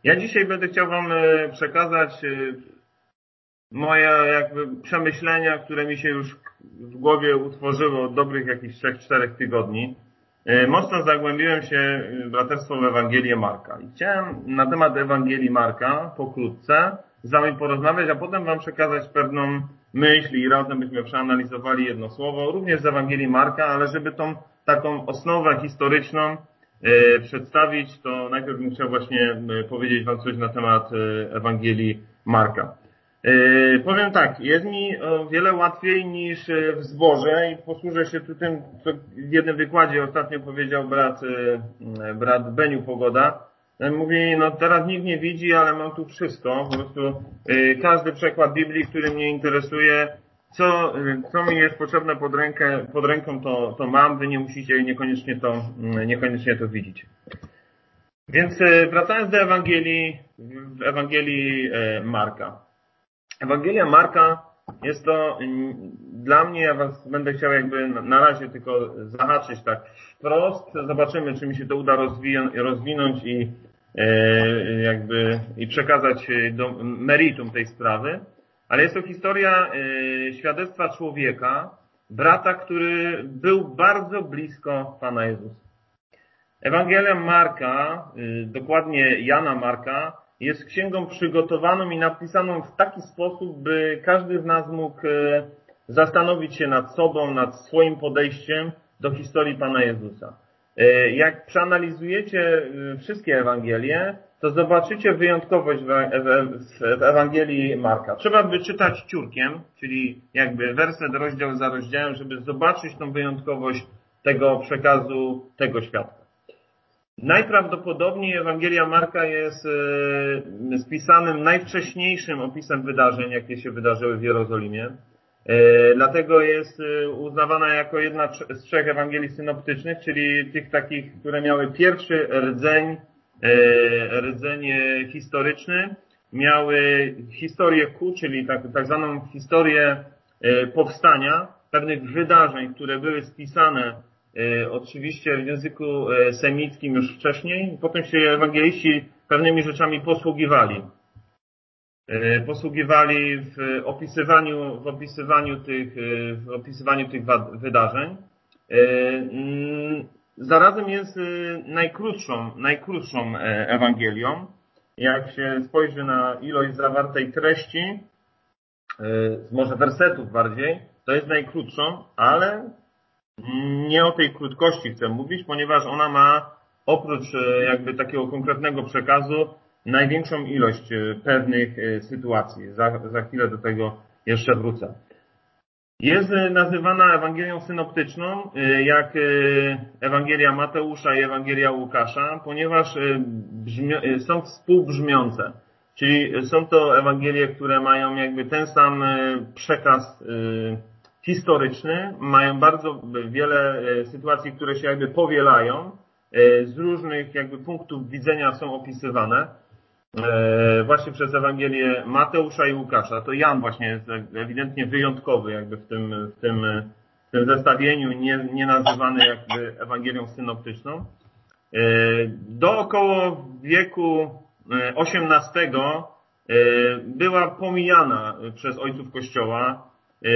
Ja dzisiaj będę chciał Wam przekazać moje jakby przemyślenia, które mi się już w głowie utworzyły od dobrych jakichś 3-4 tygodni. Mocno zagłębiłem się braterstwo w Ewangelię Marka i chciałem na temat Ewangelii Marka pokrótce z Wami porozmawiać, a potem Wam przekazać pewną myśl i razem byśmy przeanalizowali jedno słowo, również z Ewangelii Marka, ale żeby tą taką osnowę historyczną przedstawić, to najpierw bym chciał właśnie powiedzieć Wam coś na temat Ewangelii Marka. Powiem tak, jest mi o wiele łatwiej niż w zborze i posłużę się tu tym, co w jednym wykładzie ostatnio powiedział brat Beniu Pogoda. Mówi, no teraz nikt nie widzi, ale mam tu wszystko, po prostu każdy przekład Biblii, który mnie interesuje, co mi jest potrzebne pod ręką, to mam, wy nie musicie niekoniecznie to widzieć. Więc wracając do Ewangelii Marka. Ewangelia Marka jest to dla mnie, ja Was będę chciał jakby na razie tylko zahaczyć tak wprost. Zobaczymy, czy mi się to uda rozwinąć i przekazać do meritum tej sprawy. Ale jest to historia świadectwa człowieka, brata, który był bardzo blisko Pana Jezusa. Ewangelia Marka, dokładnie Jana Marka, jest księgą przygotowaną i napisaną w taki sposób, by każdy z nas mógł zastanowić się nad sobą, nad swoim podejściem do historii Pana Jezusa. Jak przeanalizujecie wszystkie Ewangelie, to zobaczycie wyjątkowość w Ewangelii Marka. Trzeba wyczytać ciurkiem, czyli jakby werset, rozdział za rozdziałem, żeby zobaczyć tą wyjątkowość tego przekazu, tego świadka. Najprawdopodobniej Ewangelia Marka jest spisanym najwcześniejszym opisem wydarzeń, jakie się wydarzyły w Jerozolimie. Dlatego jest uznawana jako jedna z 3 Ewangelii synoptycznych, czyli tych takich, które miały pierwszy rdzeń historyczny, miały historię czyli tak zwaną historię powstania, pewnych wydarzeń, które były spisane oczywiście w języku semickim już wcześniej. Potem się ewangeliści pewnymi rzeczami posługiwali w opisywaniu tych wydarzeń. Zarazem jest najkrótszą Ewangelią. Jak się spojrzy na ilość zawartej treści, może wersetów bardziej, to jest najkrótszą, ale nie o tej krótkości chcę mówić, ponieważ ona ma oprócz jakby takiego konkretnego przekazu największą ilość pewnych sytuacji. Za chwilę do tego jeszcze wrócę. Jest nazywana Ewangelią synoptyczną, jak Ewangelia Mateusza i Ewangelia Łukasza, ponieważ są współbrzmiące. Czyli są to Ewangelie, które mają jakby ten sam przekaz historyczny, mają bardzo wiele sytuacji, które się jakby powielają, z różnych jakby punktów widzenia są opisywane właśnie przez Ewangelię Mateusza i Łukasza. To Jan właśnie jest ewidentnie wyjątkowy jakby w tym zestawieniu, nie nazywany jakby Ewangelią synoptyczną. Do około wieku XVIII była pomijana przez ojców Kościoła.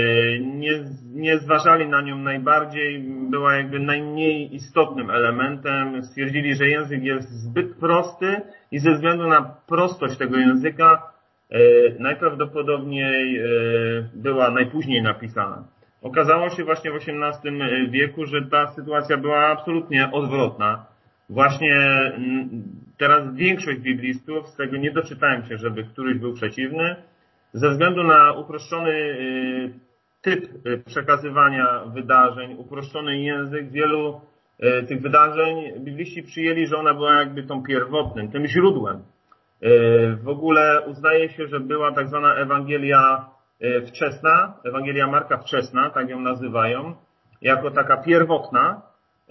Nie zważali na nią najbardziej, była jakby najmniej istotnym elementem. Stwierdzili, że język jest zbyt prosty i ze względu na prostość tego języka najprawdopodobniej była najpóźniej napisana. Okazało się właśnie w XVIII wieku, że ta sytuacja była absolutnie odwrotna. Właśnie teraz większość biblistów, z tego nie doczytałem się, żeby któryś był przeciwny, ze względu na uproszczony typ przekazywania wydarzeń, uproszczony język, wielu tych wydarzeń bibliści przyjęli, że ona była jakby tą pierwotnym, tym źródłem. W ogóle uznaje się, że była tak zwana Ewangelia wczesna, Ewangelia Marka wczesna, tak ją nazywają, jako taka pierwotna.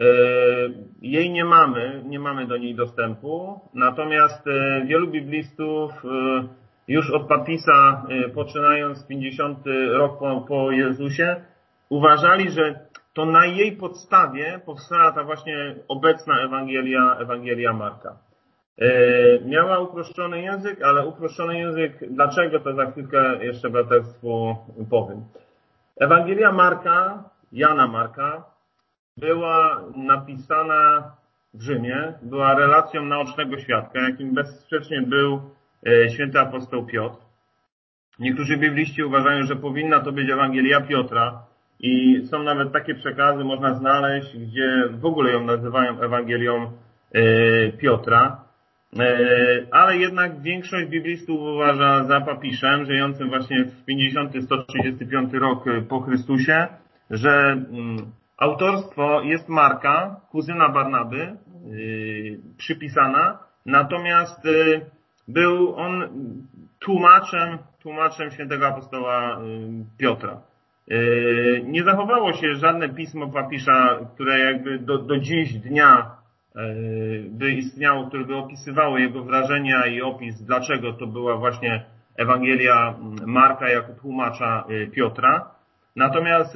Jej nie mamy do niej dostępu, natomiast wielu biblistów już od Papisa, poczynając 50 rok po Jezusie, uważali, że to na jej podstawie powstała ta właśnie obecna Ewangelia Marka. Miała uproszczony język, ale uproszczony język, dlaczego, to za chwilkę jeszcze braterstwu powiem. Ewangelia Marka, Jana Marka, była napisana w Rzymie, była relacją naocznego świadka, jakim bezsprzecznie był święty apostoł Piotr. Niektórzy bibliści uważają, że powinna to być Ewangelia Piotra i są nawet takie przekazy, można znaleźć, gdzie w ogóle ją nazywają Ewangelią Piotra. Ale jednak większość biblistów uważa za papiszem, żyjącym właśnie w 50-135 rok po Chrystusie, że autorstwo jest Marka, kuzyna Barnaby, przypisana, natomiast był on tłumaczem świętego apostoła Piotra. Nie zachowało się żadne pismo papisza, które jakby do dziś dnia by istniało, które by opisywało jego wrażenia i opis, dlaczego to była właśnie Ewangelia Marka jako tłumacza Piotra. Natomiast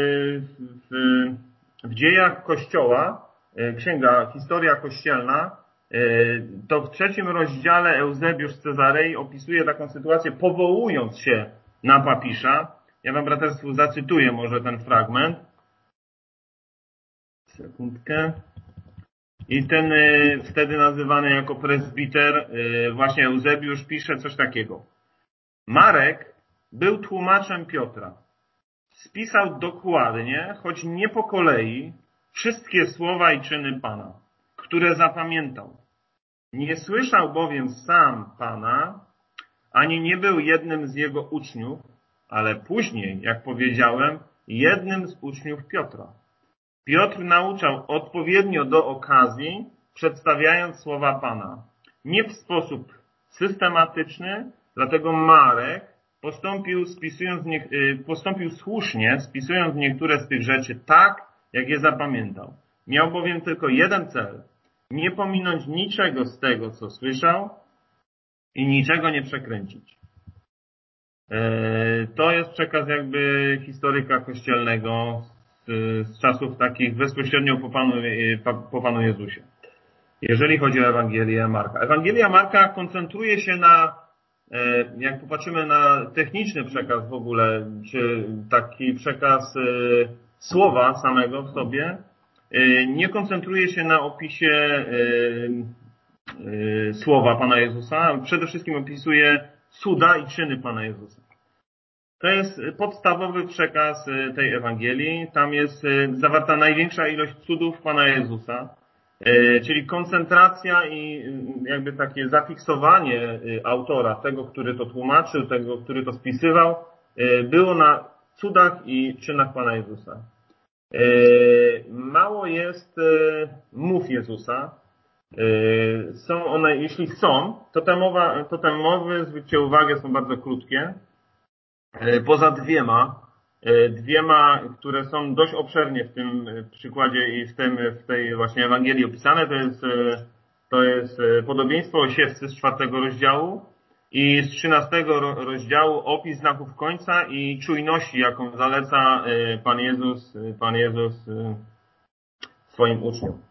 w dziejach Kościoła, księga Historia Kościelna, to w 3 rozdziale Eusebiusz z Cezarei opisuje taką sytuację, powołując się na papisza. Ja wam, braterstwu, zacytuję może ten fragment. Sekundkę. I ten wtedy nazywany jako prezbiter, właśnie Eusebiusz, pisze coś takiego. Marek był tłumaczem Piotra. Spisał dokładnie, choć nie po kolei, wszystkie słowa i czyny Pana, które zapamiętał. Nie słyszał bowiem sam Pana, ani nie był jednym z jego uczniów, ale później, jak powiedziałem, jednym z uczniów Piotra. Piotr nauczał odpowiednio do okazji, przedstawiając słowa Pana. Nie w sposób systematyczny, dlatego Marek postąpił słusznie, spisując niektóre z tych rzeczy tak, jak je zapamiętał. Miał bowiem tylko jeden cel. Nie pominąć niczego z tego, co słyszał i niczego nie przekręcić. To jest przekaz jakby historyka kościelnego z czasów takich bezpośrednio po Panu Jezusie. Jeżeli chodzi o Ewangelię Marka. Ewangelia Marka koncentruje się na, jak popatrzymy na techniczny przekaz w ogóle, czy taki przekaz słowa samego w sobie, nie koncentruje się na opisie słowa Pana Jezusa, przede wszystkim opisuje cuda i czyny Pana Jezusa. To jest podstawowy przekaz tej Ewangelii. Tam jest zawarta największa ilość cudów Pana Jezusa, czyli koncentracja i jakby takie zafiksowanie autora, tego, który to tłumaczył, tego, który to spisywał, było na cudach i czynach Pana Jezusa. Mało jest mów Jezusa. Są one, jeśli są, to te mowy, zwróćcie uwagę, są bardzo krótkie. Poza dwiema, które są dość obszernie w tym przykładzie i w tej właśnie Ewangelii opisane, to jest podobieństwo o siewcy z 4 rozdziału i z 13 rozdziału opis znaków końca i czujności, jaką zaleca Pan Jezus swoim uczniom.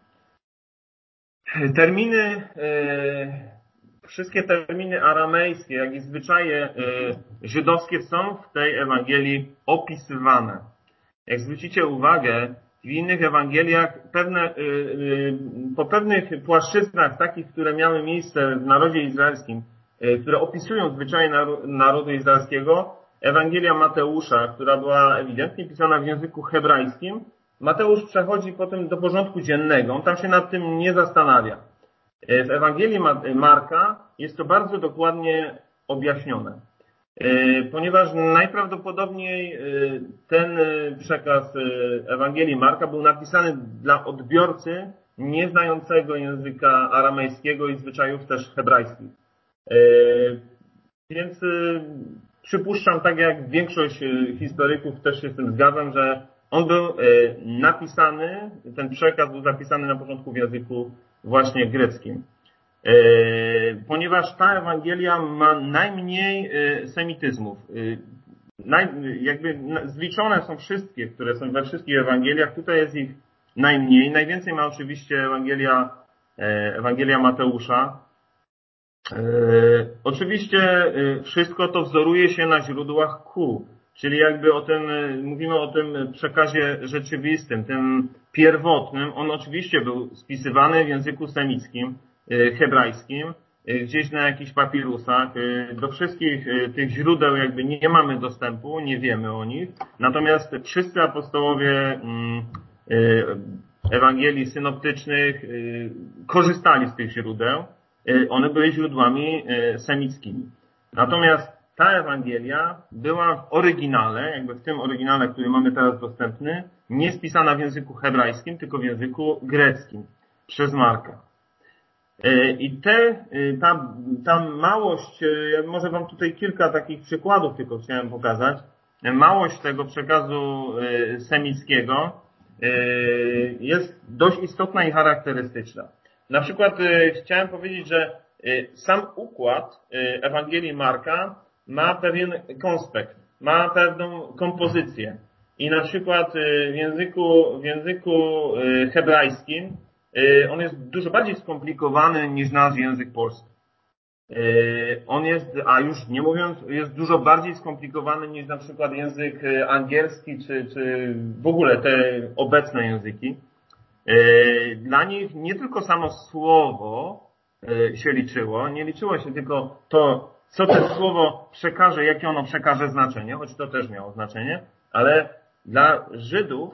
Wszystkie terminy aramejskie, jak i zwyczaje żydowskie są w tej Ewangelii opisywane. Jak zwrócicie uwagę, w innych Ewangeliach po pewnych płaszczyznach, takich, które miały miejsce w narodzie izraelskim, które opisują zwyczaje narodu izraelskiego, Ewangelia Mateusza, która była ewidentnie pisana w języku hebrajskim, Mateusz przechodzi potem do porządku dziennego. On tam się nad tym nie zastanawia. W Ewangelii Marka jest to bardzo dokładnie objaśnione, ponieważ najprawdopodobniej ten przekaz Ewangelii Marka był napisany dla odbiorcy nieznającego języka aramejskiego i zwyczajów też hebrajskich. Więc przypuszczam, tak jak większość historyków też się z tym zgadzam, że on był napisany, ten przekaz był zapisany na początku w języku właśnie greckim. Ponieważ ta Ewangelia ma najmniej semityzmów. Jakby zliczone są wszystkie, które są we wszystkich Ewangeliach. Tutaj jest ich najmniej. Najwięcej ma oczywiście Ewangelia Mateusza. Oczywiście wszystko to wzoruje się na źródłach Q, czyli jakby mówimy o tym przekazie rzeczywistym, tym pierwotnym. On oczywiście był spisywany w języku semickim, hebrajskim, gdzieś na jakichś papirusach. Do wszystkich tych źródeł jakby nie mamy dostępu, nie wiemy o nich. Natomiast wszyscy apostołowie Ewangelii synoptycznych korzystali z tych źródeł. One były źródłami semickimi. Natomiast ta Ewangelia była w oryginale, jakby w tym oryginale, który mamy teraz dostępny, nie spisana w języku hebrajskim, tylko w języku greckim przez Marka. I ta małość, może wam tutaj kilka takich przykładów tylko chciałem pokazać. Małość tego przekazu semickiego jest dość istotna i charakterystyczna. Na przykład chciałem powiedzieć, że sam układ Ewangelii Marka ma pewien konspekt, ma pewną kompozycję. I na przykład w języku hebrajskim on jest dużo bardziej skomplikowany niż nasz język polski. On jest, a już nie mówiąc, jest dużo bardziej skomplikowany niż na przykład język angielski, czy w ogóle te obecne języki. Dla nich nie tylko samo słowo się liczyło, nie liczyło się tylko to, co to słowo przekaże, jakie ono przekaże znaczenie, choć to też miało znaczenie, ale dla Żydów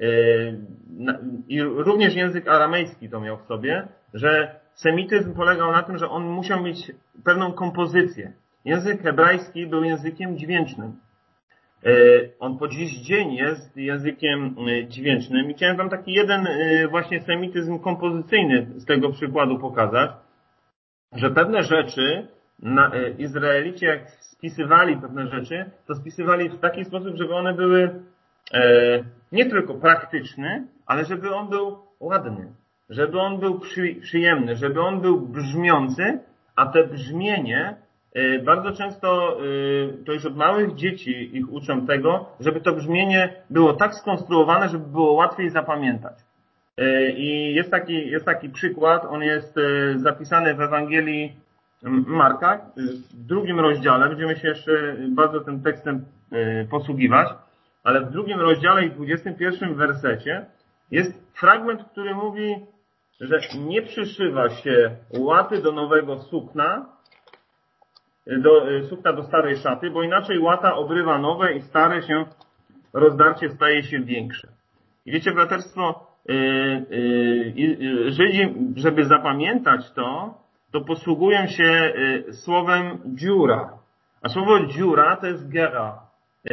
i również język aramejski to miał w sobie, że semityzm polegał na tym, że on musiał mieć pewną kompozycję. Język hebrajski był językiem dźwięcznym. On po dziś dzień jest językiem dźwięcznym i chciałem wam taki jeden właśnie semityzm kompozycyjny z tego przykładu pokazać, że pewne rzeczy Izraelici jak spisywali pewne rzeczy, to spisywali w taki sposób, żeby one były nie tylko praktyczne, ale żeby on był ładny, żeby on był przyjemny, żeby on był brzmiący, a te brzmienie bardzo często to już od małych dzieci ich uczą tego, żeby to brzmienie było tak skonstruowane, żeby było łatwiej zapamiętać. I jest taki przykład, on jest zapisany w Ewangelii Marka, w 2 rozdziale, będziemy się jeszcze bardzo tym tekstem posługiwać, ale w 2 rozdziale i 21 wersecie jest fragment, który mówi, że nie przyszywa się łaty do nowego sukna, do starej szaty, bo inaczej łata obrywa nowe i stare się, rozdarcie staje się większe. I wiecie, braterstwo, Żydzi, żeby zapamiętać to posługują się słowem dziura. A słowo dziura to jest gera.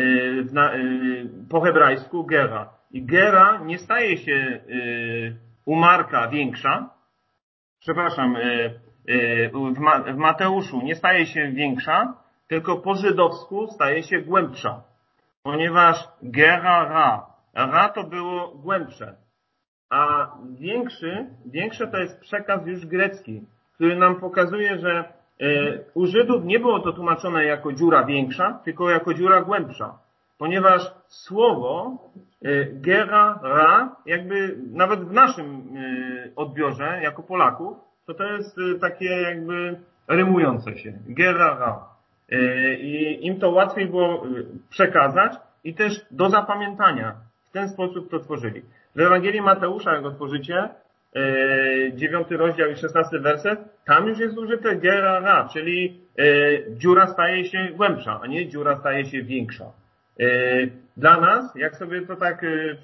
Po hebrajsku gera. I gera nie staje się u Marka większa. Przepraszam, w Mateuszu nie staje się większa, tylko po żydowsku staje się głębsza. Ponieważ gera ra. Ra to było głębsze. A większe to jest przekaz już grecki, który nam pokazuje, że u Żydów nie było to tłumaczone jako dziura większa, tylko jako dziura głębsza. Ponieważ słowo gera, ra, jakby nawet w naszym odbiorze, jako Polaków, to jest takie jakby rymujące się. Gera, ra. I im to łatwiej było przekazać i też do zapamiętania. W ten sposób to tworzyli. W Ewangelii Mateusza, jak otworzycie, 9 rozdział i 16 werset, tam już jest użyte gera, ra, czyli dziura staje się głębsza, a nie dziura staje się większa. Dla nas, jak sobie to tak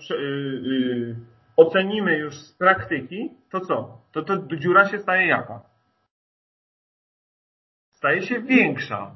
ocenimy już z praktyki, to co? To dziura się staje jaka? Staje się większa.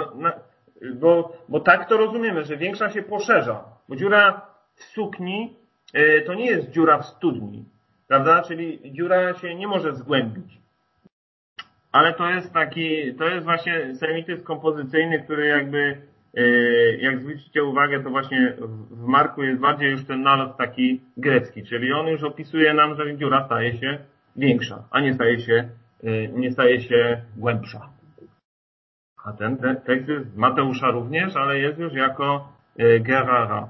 Bo tak to rozumiemy, że większa się poszerza. Bo dziura w sukni to nie jest dziura w studni, prawda? Czyli dziura się nie może zgłębić. Ale to jest właśnie semityzm kompozycyjny, który jakby, jak zwrócicie uwagę, to właśnie w Marku jest bardziej już ten nalot taki grecki, czyli on już opisuje nam, że dziura staje się większa, a nie staje się głębsza. A ten tekst jest Mateusza również, ale jest już jako gerara.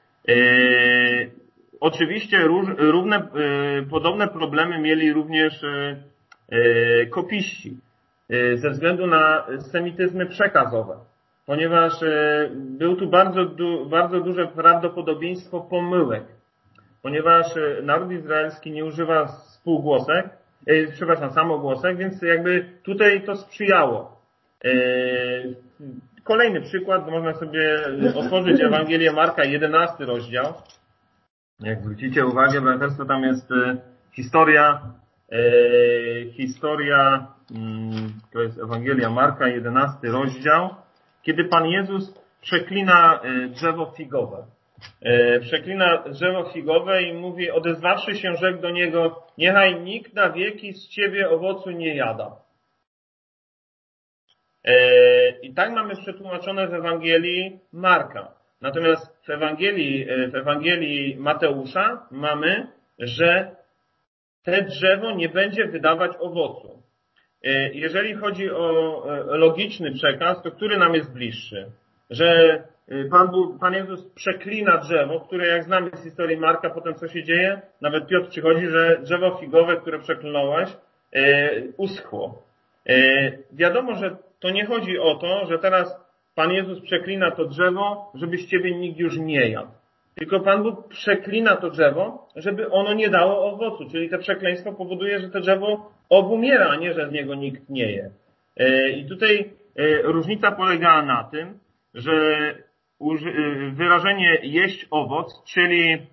Oczywiście podobne problemy mieli również kopiści. ze względu na semityzmy przekazowe, ponieważ był tu bardzo duże prawdopodobieństwo pomyłek, ponieważ naród izraelski nie używa samogłosek, więc jakby tutaj to sprzyjało. Kolejny przykład, można sobie otworzyć Ewangelię Marka, 11 rozdział. Jak zwrócicie uwagę, braterstwo, tam jest historia, to jest Ewangelia Marka, 11 rozdział, kiedy Pan Jezus przeklina drzewo figowe. Przeklina drzewo figowe i mówi, odezwawszy się, rzekł do niego, niechaj nikt na wieki z ciebie owocu nie jada. I tak mamy przetłumaczone w Ewangelii Marka. Natomiast w Ewangelii Mateusza mamy, że te drzewo nie będzie wydawać owocu. Jeżeli chodzi o logiczny przekaz, to który nam jest bliższy? Że Pan Jezus przeklina drzewo, które jak znamy z historii Marka, potem co się dzieje? Nawet Piotr przychodzi, że drzewo figowe, które przeklnąłeś, uschło. Wiadomo, że to nie chodzi o to, że teraz Pan Jezus przeklina to drzewo, żeby z ciebie nikt już nie jadł. Tylko Pan Bóg przeklina to drzewo, żeby ono nie dało owocu. Czyli to przekleństwo powoduje, że to drzewo obumiera, a nie, że z niego nikt nie je. I tutaj różnica polegała na tym, że wyrażenie jeść owoc, czyli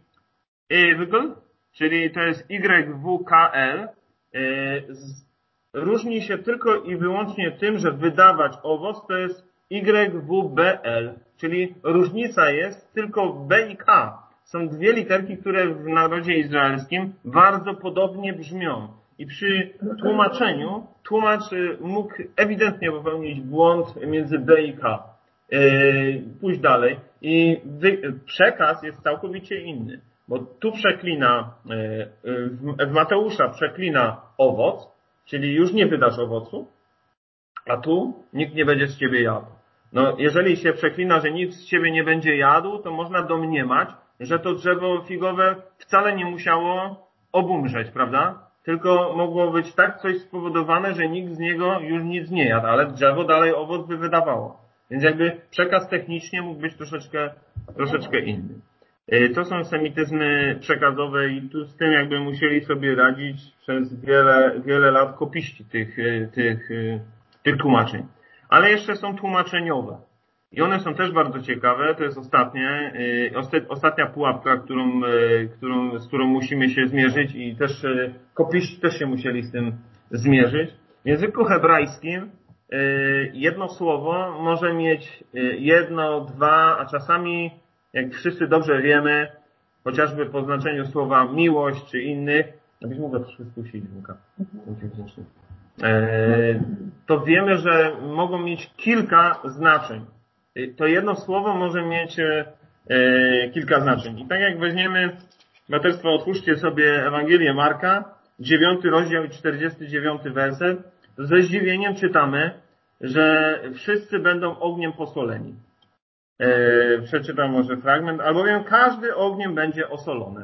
czyli to jest YWKL, różni się tylko i wyłącznie tym, że wydawać owoc to jest YWBL, czyli różnica jest tylko B i K. Są dwie literki, które w narodzie izraelskim bardzo podobnie brzmią. I przy tłumaczeniu tłumacz mógł ewidentnie popełnić błąd między B i K. Pójść dalej. I przekaz jest całkowicie inny. Bo tu przeklina, w Mateusza przeklina owoc, czyli już nie wydasz owocu, a tu nikt nie będzie z ciebie jadł. No, jeżeli się przeklina, że nikt z ciebie nie będzie jadł, to można domniemać, że to drzewo figowe wcale nie musiało obumrzeć, prawda? Tylko mogło być tak coś spowodowane, że nikt z niego już nic nie jadł, ale drzewo dalej owoc by wydawało. Więc jakby przekaz technicznie mógł być troszeczkę inny. To są semityzmy przekazowe i tu z tym jakby musieli sobie radzić przez wiele lat kopiści tych tłumaczeń. Ale jeszcze są tłumaczeniowe. I one są też bardzo ciekawe. To jest ostatnia pułapka, z którą musimy się zmierzyć i też kopiści też się musieli z tym zmierzyć. W języku hebrajskim jedno słowo może mieć jedno, dwa, a czasami, jak wszyscy dobrze wiemy, chociażby po znaczeniu słowa miłość czy innych, abyś mógł troszkę spuścić, Łuka. To wiemy, że mogą mieć kilka znaczeń. To jedno słowo może mieć kilka znaczeń. I tak jak weźmiemy, braterstwo, otwórzcie sobie Ewangelię Marka, 9 rozdział i 49 werset, to ze zdziwieniem czytamy, że wszyscy będą ogniem posoleni. Przeczytam może fragment. Albowiem każdy ogniem będzie osolony.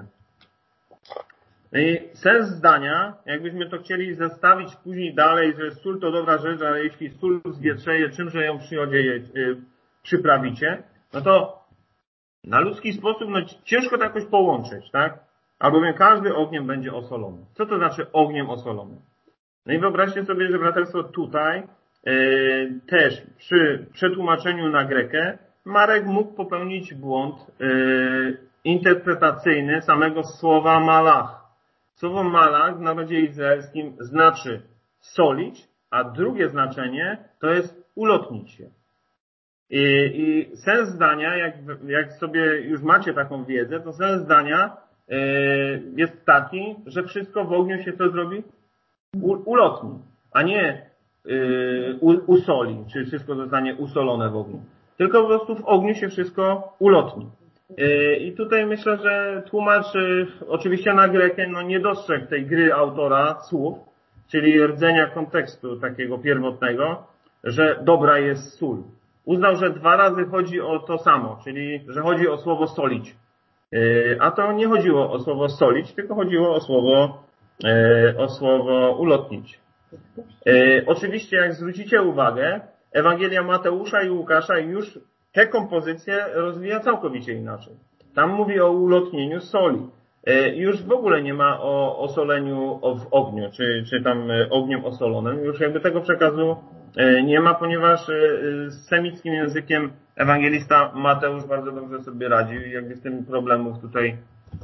I sens zdania, jakbyśmy to chcieli zestawić później dalej, że sól to dobra rzecz, ale jeśli sól zwietrzeje, czymże ją przyprawicie, no to na ludzki sposób ciężko to jakoś połączyć, tak? Albowiem każdy ogniem będzie osolony. Co to znaczy ogniem osolony? No i wyobraźcie sobie, że braterstwo tutaj też przy przetłumaczeniu na grekę Marek mógł popełnić błąd interpretacyjny samego słowa malach. Słowo malach w narodzie izraelskim znaczy solić, a drugie znaczenie to jest ulotnić się. I sens zdania, jak sobie już macie taką wiedzę, to sens zdania jest taki, że wszystko w ogniu się co zrobi? Ulotni, a nie usoli, czy wszystko zostanie usolone w ogniu. Tylko po prostu w ogniu się wszystko ulotni. I tutaj myślę, że tłumacz oczywiście na grekę nie dostrzegł tej gry autora słów, czyli rdzenia kontekstu takiego pierwotnego, że dobra jest sól. Uznał, że dwa razy chodzi o to samo, czyli że chodzi o słowo solić. A to nie chodziło o słowo solić, tylko chodziło o słowo ulotnić. Oczywiście, jak zwrócicie uwagę, Ewangelia Mateusza i Łukasza już te kompozycje rozwija całkowicie inaczej. Tam mówi o ulotnieniu soli. Już w ogóle nie ma o osoleniu w ogniu, czy tam ogniem osolonym. Już jakby tego przekazu nie ma, ponieważ z semickim językiem ewangelista Mateusz bardzo dobrze sobie radził i jakby z tym problemów tutaj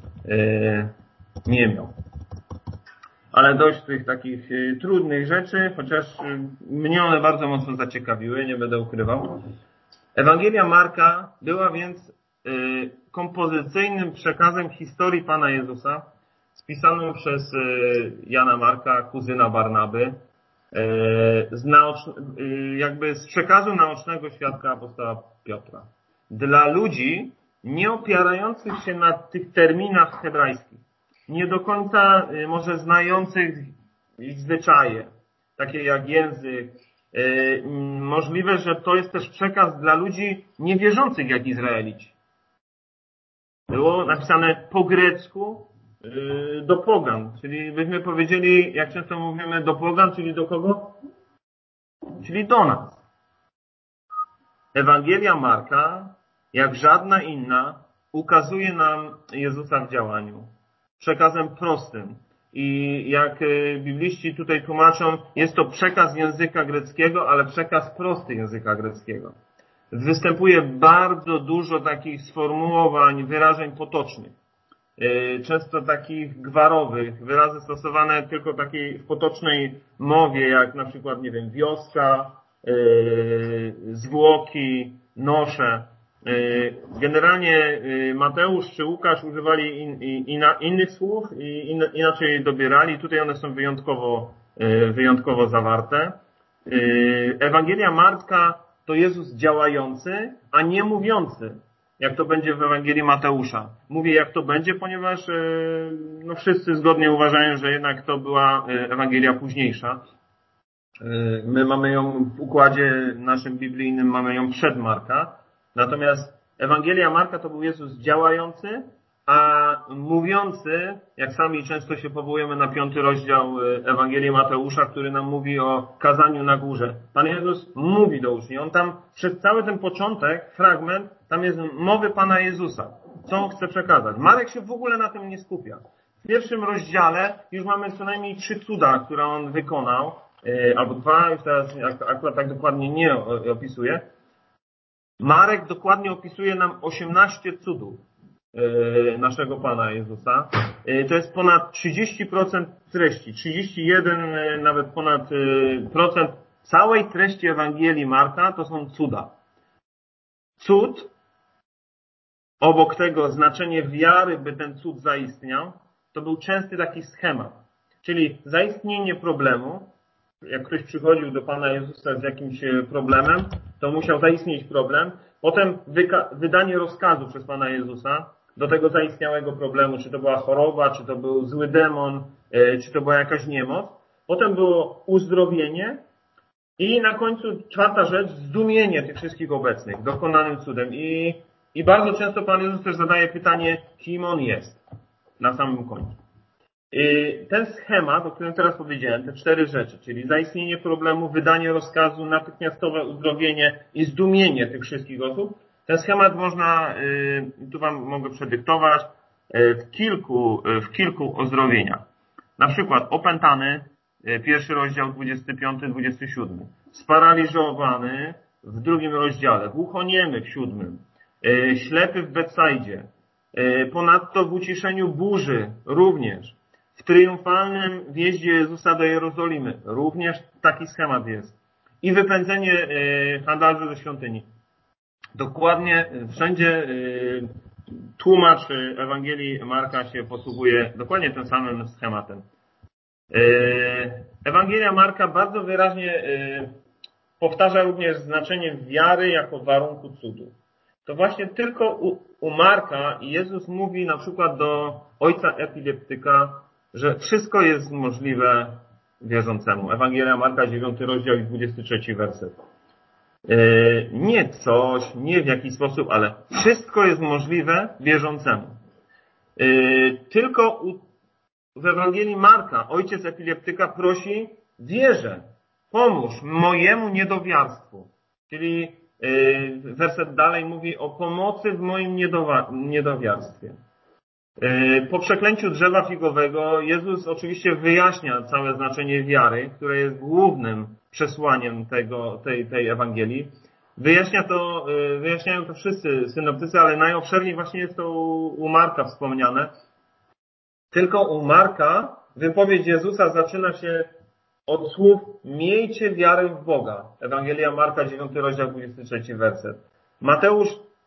nie miał. Ale dość tych takich trudnych rzeczy, chociaż mnie one bardzo mocno zaciekawiły, nie będę ukrywał. Ewangelia Marka była więc kompozycyjnym przekazem historii Pana Jezusa, spisaną przez Jana Marka, kuzyna Barnaby, jakby z przekazu naocznego świadka apostoła Piotra. Dla ludzi nie opierających się na tych terminach hebrajskich, nie do końca może znających ich zwyczaje, takie jak język. Możliwe, że to jest też przekaz dla ludzi niewierzących jak Izraelici. Było napisane po grecku do pogan, czyli byśmy powiedzieli, jak często mówimy do pogan, czyli do kogo? Czyli do nas. Ewangelia Marka, jak żadna inna, ukazuje nam Jezusa w działaniu. Przekazem prostym. I jak bibliści tutaj tłumaczą, jest to przekaz języka greckiego, ale przekaz prosty języka greckiego. Występuje bardzo dużo takich sformułowań, wyrażeń potocznych. Często takich gwarowych, wyrazy stosowane tylko takiej w potocznej mowie, jak na przykład, nie wiem, wioska, zwłoki, nosze. Generalnie Mateusz czy Łukasz używali innych słów i inaczej je dobierali. Tutaj one są wyjątkowo zawarte. Ewangelia Marka to Jezus działający, a nie mówiący, jak to będzie w Ewangelii Mateusza. Mówię, jak to będzie, ponieważ no, wszyscy zgodnie uważają, że jednak to była Ewangelia późniejsza. My mamy ją w układzie naszym biblijnym, mamy ją przed Marka. Natomiast Ewangelia Marka to był Jezus działający, a mówiący, jak sami często się powołujemy na 5 rozdział Ewangelii Mateusza, który nam mówi o kazaniu na górze. Pan Jezus mówi do uczniów. On tam przez cały ten początek, fragment, tam jest mowy Pana Jezusa. Co on chce przekazać? Marek się w ogóle na tym nie skupia. W 1 rozdziale już mamy co najmniej 3 cuda, które on wykonał, albo 2, już teraz akurat tak dokładnie nie opisuję. Marek dokładnie opisuje nam 18 cudów naszego Pana Jezusa. To jest ponad 30% treści, 31 nawet ponad procent całej treści Ewangelii Marka to są cuda. Cud, obok tego znaczenie wiary, by ten cud zaistniał, to był częsty taki schemat. Czyli zaistnienie problemu, jak ktoś przychodził do Pana Jezusa z jakimś problemem, to musiał zaistnieć problem. Potem wydanie rozkazu przez Pana Jezusa do tego zaistniałego problemu, czy to była choroba, czy to był zły demon, czy to była jakaś niemoc. Potem było uzdrowienie i na końcu 4. rzecz, zdumienie tych wszystkich obecnych dokonanym cudem. I bardzo często Pan Jezus też zadaje pytanie, kim On jest na samym końcu. Ten schemat, o którym teraz powiedziałem, te 4 rzeczy, czyli zaistnienie problemu, wydanie rozkazu, natychmiastowe uzdrowienie i zdumienie tych wszystkich osób, ten schemat można, tu Wam mogę przedyktować, w kilku uzdrowieniach. Na przykład opętany, 1 rozdział 25-27, sparaliżowany w 2 rozdziale, głuchoniemy w 7, ślepy w Betsajdzie, ponadto w uciszeniu burzy również, w triumfalnym wjeździe Jezusa do Jerozolimy. Również taki schemat jest. I wypędzenie handlarzy ze świątyni. Dokładnie wszędzie tłumacz Ewangelii Marka się posługuje dokładnie tym samym schematem. Ewangelia Marka bardzo wyraźnie powtarza również znaczenie wiary jako warunku cudu. To właśnie tylko u Marka Jezus mówi na przykład do ojca epileptyka, że wszystko jest możliwe wierzącemu. Ewangelia Marka, 9 rozdział i 23 werset. Nie coś, nie w jakiś sposób, ale wszystko jest możliwe wierzącemu. Tylko w Ewangelii Marka ojciec epileptyka prosi, wierzę, pomóż mojemu niedowiarstwu. Czyli werset dalej mówi o pomocy w moim niedowiarstwie. Po przeklęciu drzewa figowego Jezus oczywiście wyjaśnia całe znaczenie wiary, które jest głównym przesłaniem tej Ewangelii. Wyjaśniają to wszyscy synoptycy, ale najobszerniej właśnie jest to u Marka wspomniane. Tylko u Marka wypowiedź Jezusa zaczyna się od słów miejcie wiarę w Boga. Ewangelia Marka, 9 rozdział, 23 werset. Mateusz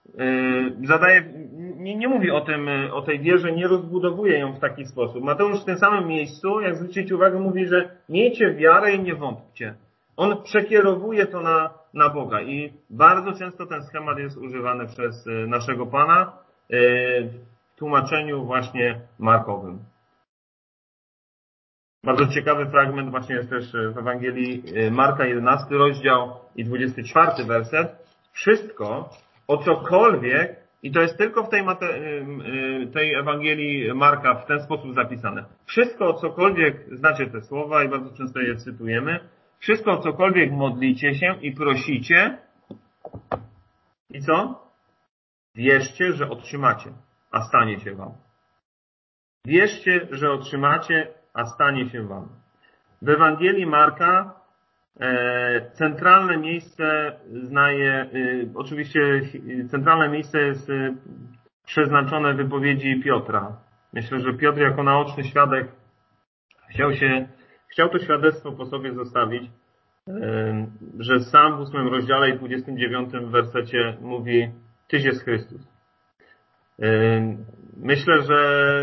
nie mówi o tej wierze, nie rozbudowuje ją w taki sposób. Mateusz w tym samym miejscu, jak zwrócicie uwagę, mówi, że miejcie wiarę i nie wątpcie. On przekierowuje to na Boga i bardzo często ten schemat jest używany przez naszego Pana w tłumaczeniu właśnie markowym. Bardzo ciekawy fragment właśnie jest też w Ewangelii Marka, 11 rozdział i 24 werset. Wszystko, o cokolwiek, i to jest tylko w tej Ewangelii Marka w ten sposób zapisane. Wszystko, o cokolwiek, znacie te słowa i bardzo często je cytujemy. Wszystko, o cokolwiek modlicie się i prosicie. I co? Wierzcie, że otrzymacie, a stanie się wam. Wierzcie, że otrzymacie, a stanie się wam. W Ewangelii Marka centralne miejsce oczywiście centralne miejsce jest przeznaczone wypowiedzi Piotra. Myślę, że Piotr jako naoczny świadek chciał to świadectwo po sobie zostawić, że sam w 8 rozdziale i 29 wersecie mówi Tyś jest Chrystus. Myślę, że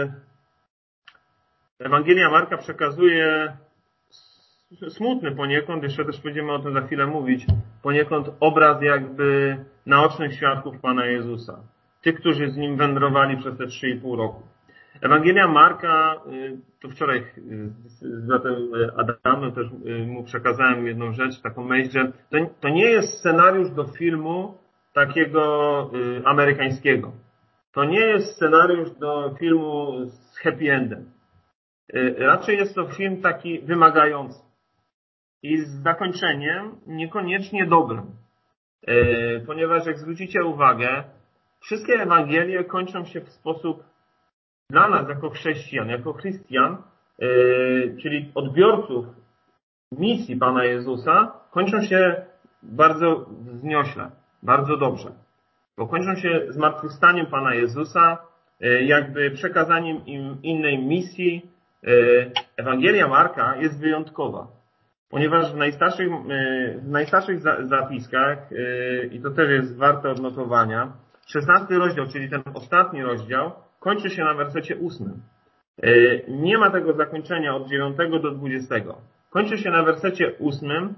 Ewangelia Marka przekazuje smutny poniekąd, jeszcze też będziemy o tym za chwilę mówić, poniekąd obraz jakby naocznych świadków Pana Jezusa. Tych, którzy z Nim wędrowali przez te 3,5 roku. Ewangelia Marka, to wczoraj z bratem Adamem też mu przekazałem jedną rzecz, taką myśl, że to nie jest scenariusz do filmu takiego amerykańskiego. To nie jest scenariusz do filmu z happy endem. Raczej jest to film taki wymagający i z zakończeniem niekoniecznie dobrym. Ponieważ jak zwrócicie uwagę, wszystkie Ewangelie kończą się w sposób dla nas jako chrześcijan, jako chrystian, czyli odbiorców misji Pana Jezusa, kończą się bardzo wzniośle, bardzo dobrze. Bo kończą się zmartwychwstaniem Pana Jezusa, jakby przekazaniem im innej misji. Ewangelia Marka jest wyjątkowa, ponieważ w najstarszych zapiskach, i to też jest warte odnotowania, 16 rozdział, czyli ten ostatni rozdział, kończy się na wersecie 8. Nie ma tego zakończenia od 9 do 20. Kończy się na wersecie 8,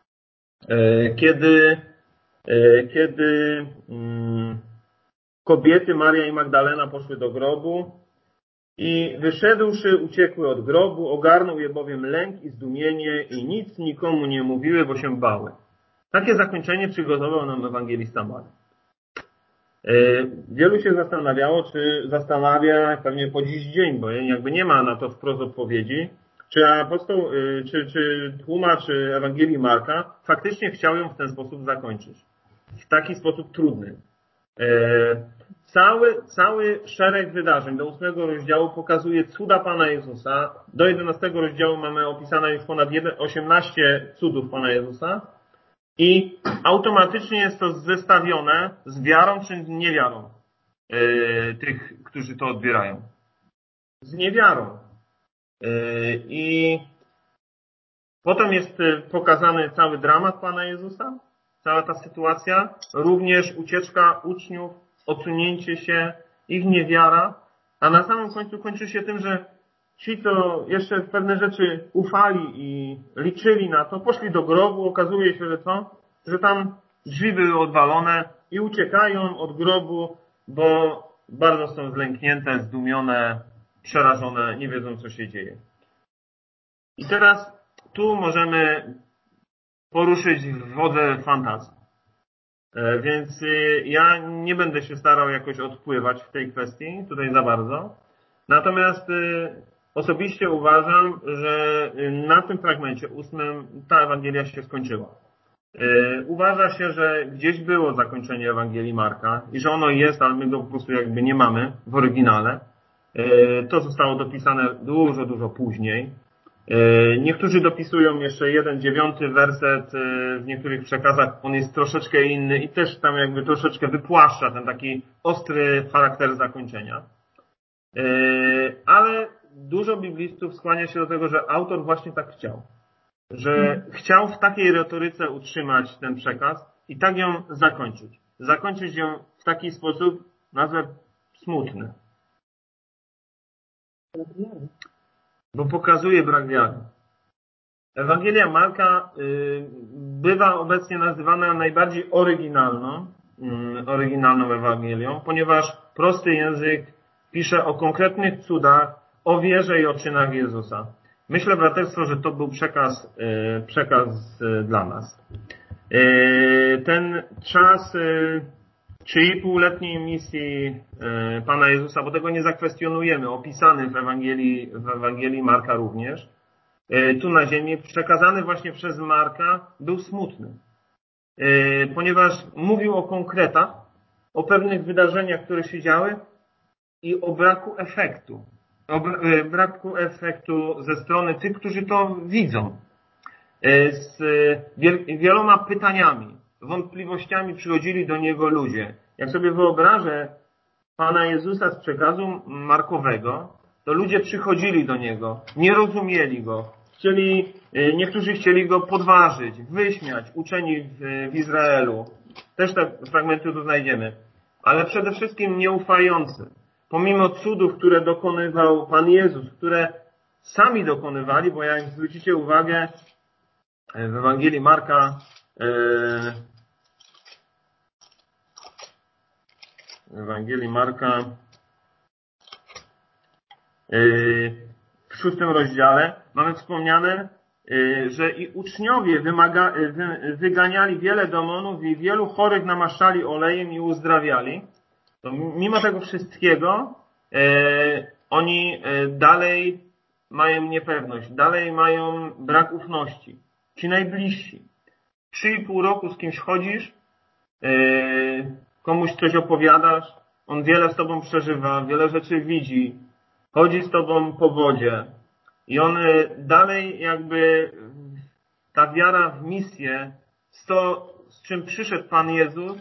kiedy kobiety Maria i Magdalena poszły do grobu i wyszedłszy uciekły od grobu, ogarnął je bowiem lęk i zdumienie i nic nikomu nie mówiły, bo się bały. Takie zakończenie przygotował nam ewangelista Marek. Wielu się zastanawiało, czy zastanawia pewnie po dziś dzień, bo jakby nie ma na to wprost odpowiedzi, czy apostoł, czy tłumacz Ewangelii Marka faktycznie chciał ją w ten sposób zakończyć. W taki sposób trudny. Cały szereg wydarzeń do 8 rozdziału pokazuje cuda Pana Jezusa. Do 11 rozdziału mamy opisane już ponad 18 cudów Pana Jezusa. I automatycznie jest to zestawione z wiarą czy z niewiarą tych, którzy to odbierają. Z niewiarą. I potem jest pokazany cały dramat Pana Jezusa, cała ta sytuacja, również ucieczka uczniów, odsunięcie się, ich niewiara, a na samym końcu kończy się tym, że ci, co jeszcze w pewne rzeczy ufali i liczyli na to, poszli do grobu, okazuje się, że co? Że tam drzwi były odwalone i uciekają od grobu, bo bardzo są zlęknięte, zdumione, przerażone, nie wiedzą, co się dzieje. I teraz tu możemy poruszyć wodze fantazji. Więc ja nie będę się starał jakoś odpływać w tej kwestii, tutaj za bardzo. Natomiast osobiście uważam, że na tym fragmencie 8 ta Ewangelia się skończyła. Uważa się, że gdzieś było zakończenie Ewangelii Marka i że ono jest, ale my go po prostu jakby nie mamy w oryginale. To zostało dopisane dużo, dużo później. Niektórzy dopisują jeszcze 1:9 werset w niektórych przekazach. On jest troszeczkę inny i też tam jakby troszeczkę wypłaszcza ten taki ostry charakter zakończenia. Ale dużo biblistów skłania się do tego, że autor właśnie tak chciał. Że chciał w takiej retoryce utrzymać ten przekaz i tak ją zakończyć. Zakończyć ją w taki sposób, nazwę smutny. Bo pokazuje brak wiary. Ewangelia Marka bywa obecnie nazywana najbardziej oryginalną Ewangelią, ponieważ prosty język pisze o konkretnych cudach, o wierze i o czynach Jezusa. Myślę, braterstwo, że to był przekaz dla nas. Ten czas 3,5-letniej misji Pana Jezusa, bo tego nie zakwestionujemy, opisany w Ewangelii Marka również, tu na ziemi, przekazany właśnie przez Marka, był smutny. Ponieważ mówił o konkretach, o pewnych wydarzeniach, które się działy i o braku efektu. O braku efektu ze strony tych, którzy to widzą. Z wieloma pytaniami, wątpliwościami przychodzili do Niego ludzie. Jak sobie wyobrażę Pana Jezusa z przekazu Markowego, to ludzie przychodzili do Niego, nie rozumieli Go. Niektórzy chcieli Go podważyć, wyśmiać, uczeni w Izraelu. Też te fragmenty tu znajdziemy. Ale przede wszystkim nieufający. Pomimo cudów, które dokonywał Pan Jezus, które sami dokonywali, bo jak zwrócicie uwagę w Ewangelii Marka w 6 rozdziale mamy wspomniane, że i uczniowie wyganiali wiele demonów i wielu chorych namaszczali olejem i uzdrawiali. To mimo tego wszystkiego oni dalej mają niepewność, dalej mają brak ufności. Ci najbliżsi. 3,5 roku z kimś chodzisz, komuś coś opowiadasz, on wiele z tobą przeżywa, wiele rzeczy widzi, chodzi z tobą po wodzie i on dalej jakby ta wiara w misję, z czym przyszedł Pan Jezus,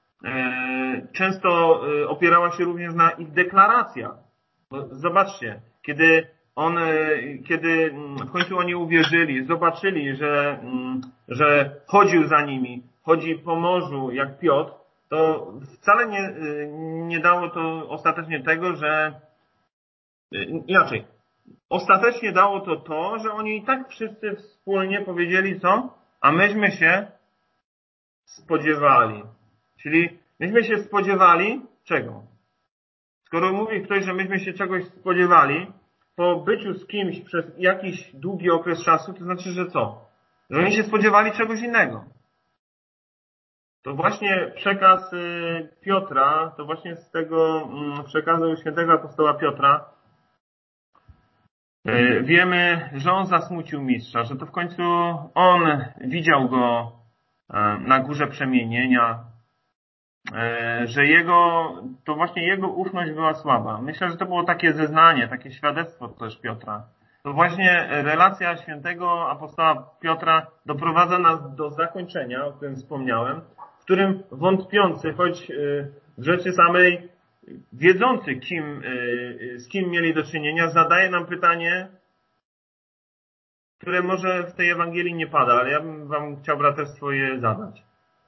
często opierała się również na ich deklaracjach. Bo zobaczcie, kiedy w końcu oni uwierzyli, zobaczyli, że chodził za nimi, chodzi po morzu jak Piotr, to wcale nie dało to ostatecznie tego, że inaczej. Ostatecznie dało to, że oni i tak wszyscy wspólnie powiedzieli co? A myśmy się spodziewali. Czyli myśmy się spodziewali czego? Skoro mówi ktoś, że myśmy się czegoś spodziewali, po byciu z kimś przez jakiś długi okres czasu, to znaczy, że co? Że oni się spodziewali czegoś innego. To właśnie przekaz Piotra, to właśnie z tego przekazu świętego apostoła Piotra wiemy, że on zasmucił mistrza, że to w końcu on widział go na górze przemienienia, że to właśnie jego ufność była słaba. Myślę, że to było takie zeznanie, takie świadectwo też Piotra. To właśnie relacja świętego apostoła Piotra doprowadza nas do zakończenia, o którym wspomniałem, w którym wątpiący, choć w rzeczy samej wiedzący, z kim mieli do czynienia, zadaje nam pytanie, które może w tej Ewangelii nie pada, ale ja bym wam chciał, braterstwo, je zadać.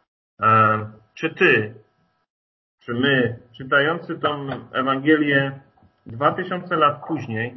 Czy my, czytający tą Ewangelię 2000 lat później,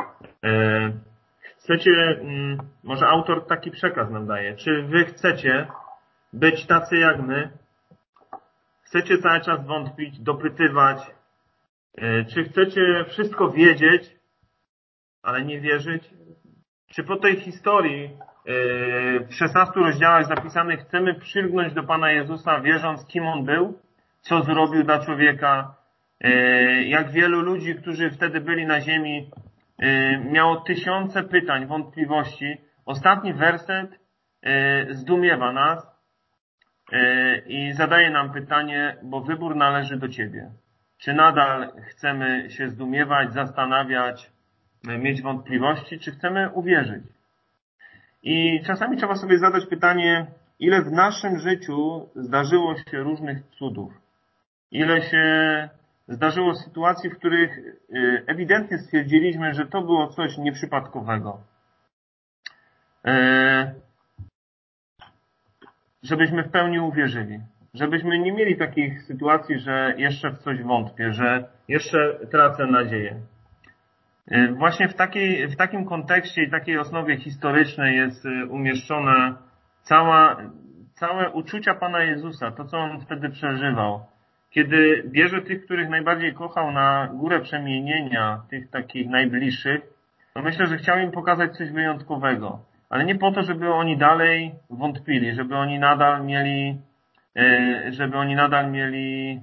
chcecie, może autor taki przekaz nam daje, czy wy chcecie być tacy jak my? Chcecie cały czas wątpić, dopytywać? Czy chcecie wszystko wiedzieć, ale nie wierzyć? Czy po tej historii w 16 rozdziałach zapisanych chcemy przylgnąć do Pana Jezusa, wierząc, kim On był, co zrobił dla człowieka, jak wielu ludzi, którzy wtedy byli na ziemi, miało tysiące pytań, wątpliwości. Ostatni werset zdumiewa nas i zadaje nam pytanie, bo wybór należy do Ciebie. Czy nadal chcemy się zdumiewać, zastanawiać, mieć wątpliwości, czy chcemy uwierzyć? I czasami trzeba sobie zadać pytanie, ile w naszym życiu zdarzyło się różnych cudów. Ile się zdarzyło sytuacji, w których ewidentnie stwierdziliśmy, że to było coś nieprzypadkowego. Żebyśmy w pełni uwierzyli. Żebyśmy nie mieli takich sytuacji, że jeszcze w coś wątpię, że jeszcze tracę nadzieję. Właśnie w takim kontekście i takiej osnowie historycznej jest umieszczone całe uczucia Pana Jezusa, to co On wtedy przeżywał. Kiedy bierze tych, których najbardziej kochał na górę przemienienia, tych takich najbliższych, to myślę, że chciał im pokazać coś wyjątkowego. Ale nie po to, żeby oni dalej wątpili, żeby oni nadal mieli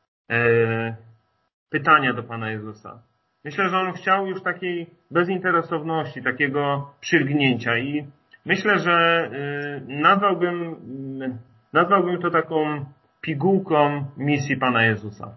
pytania do Pana Jezusa. Myślę, że On chciał już takiej bezinteresowności, takiego przylgnięcia i myślę, że nazwałbym to taką pigułką misji Pana Jezusa.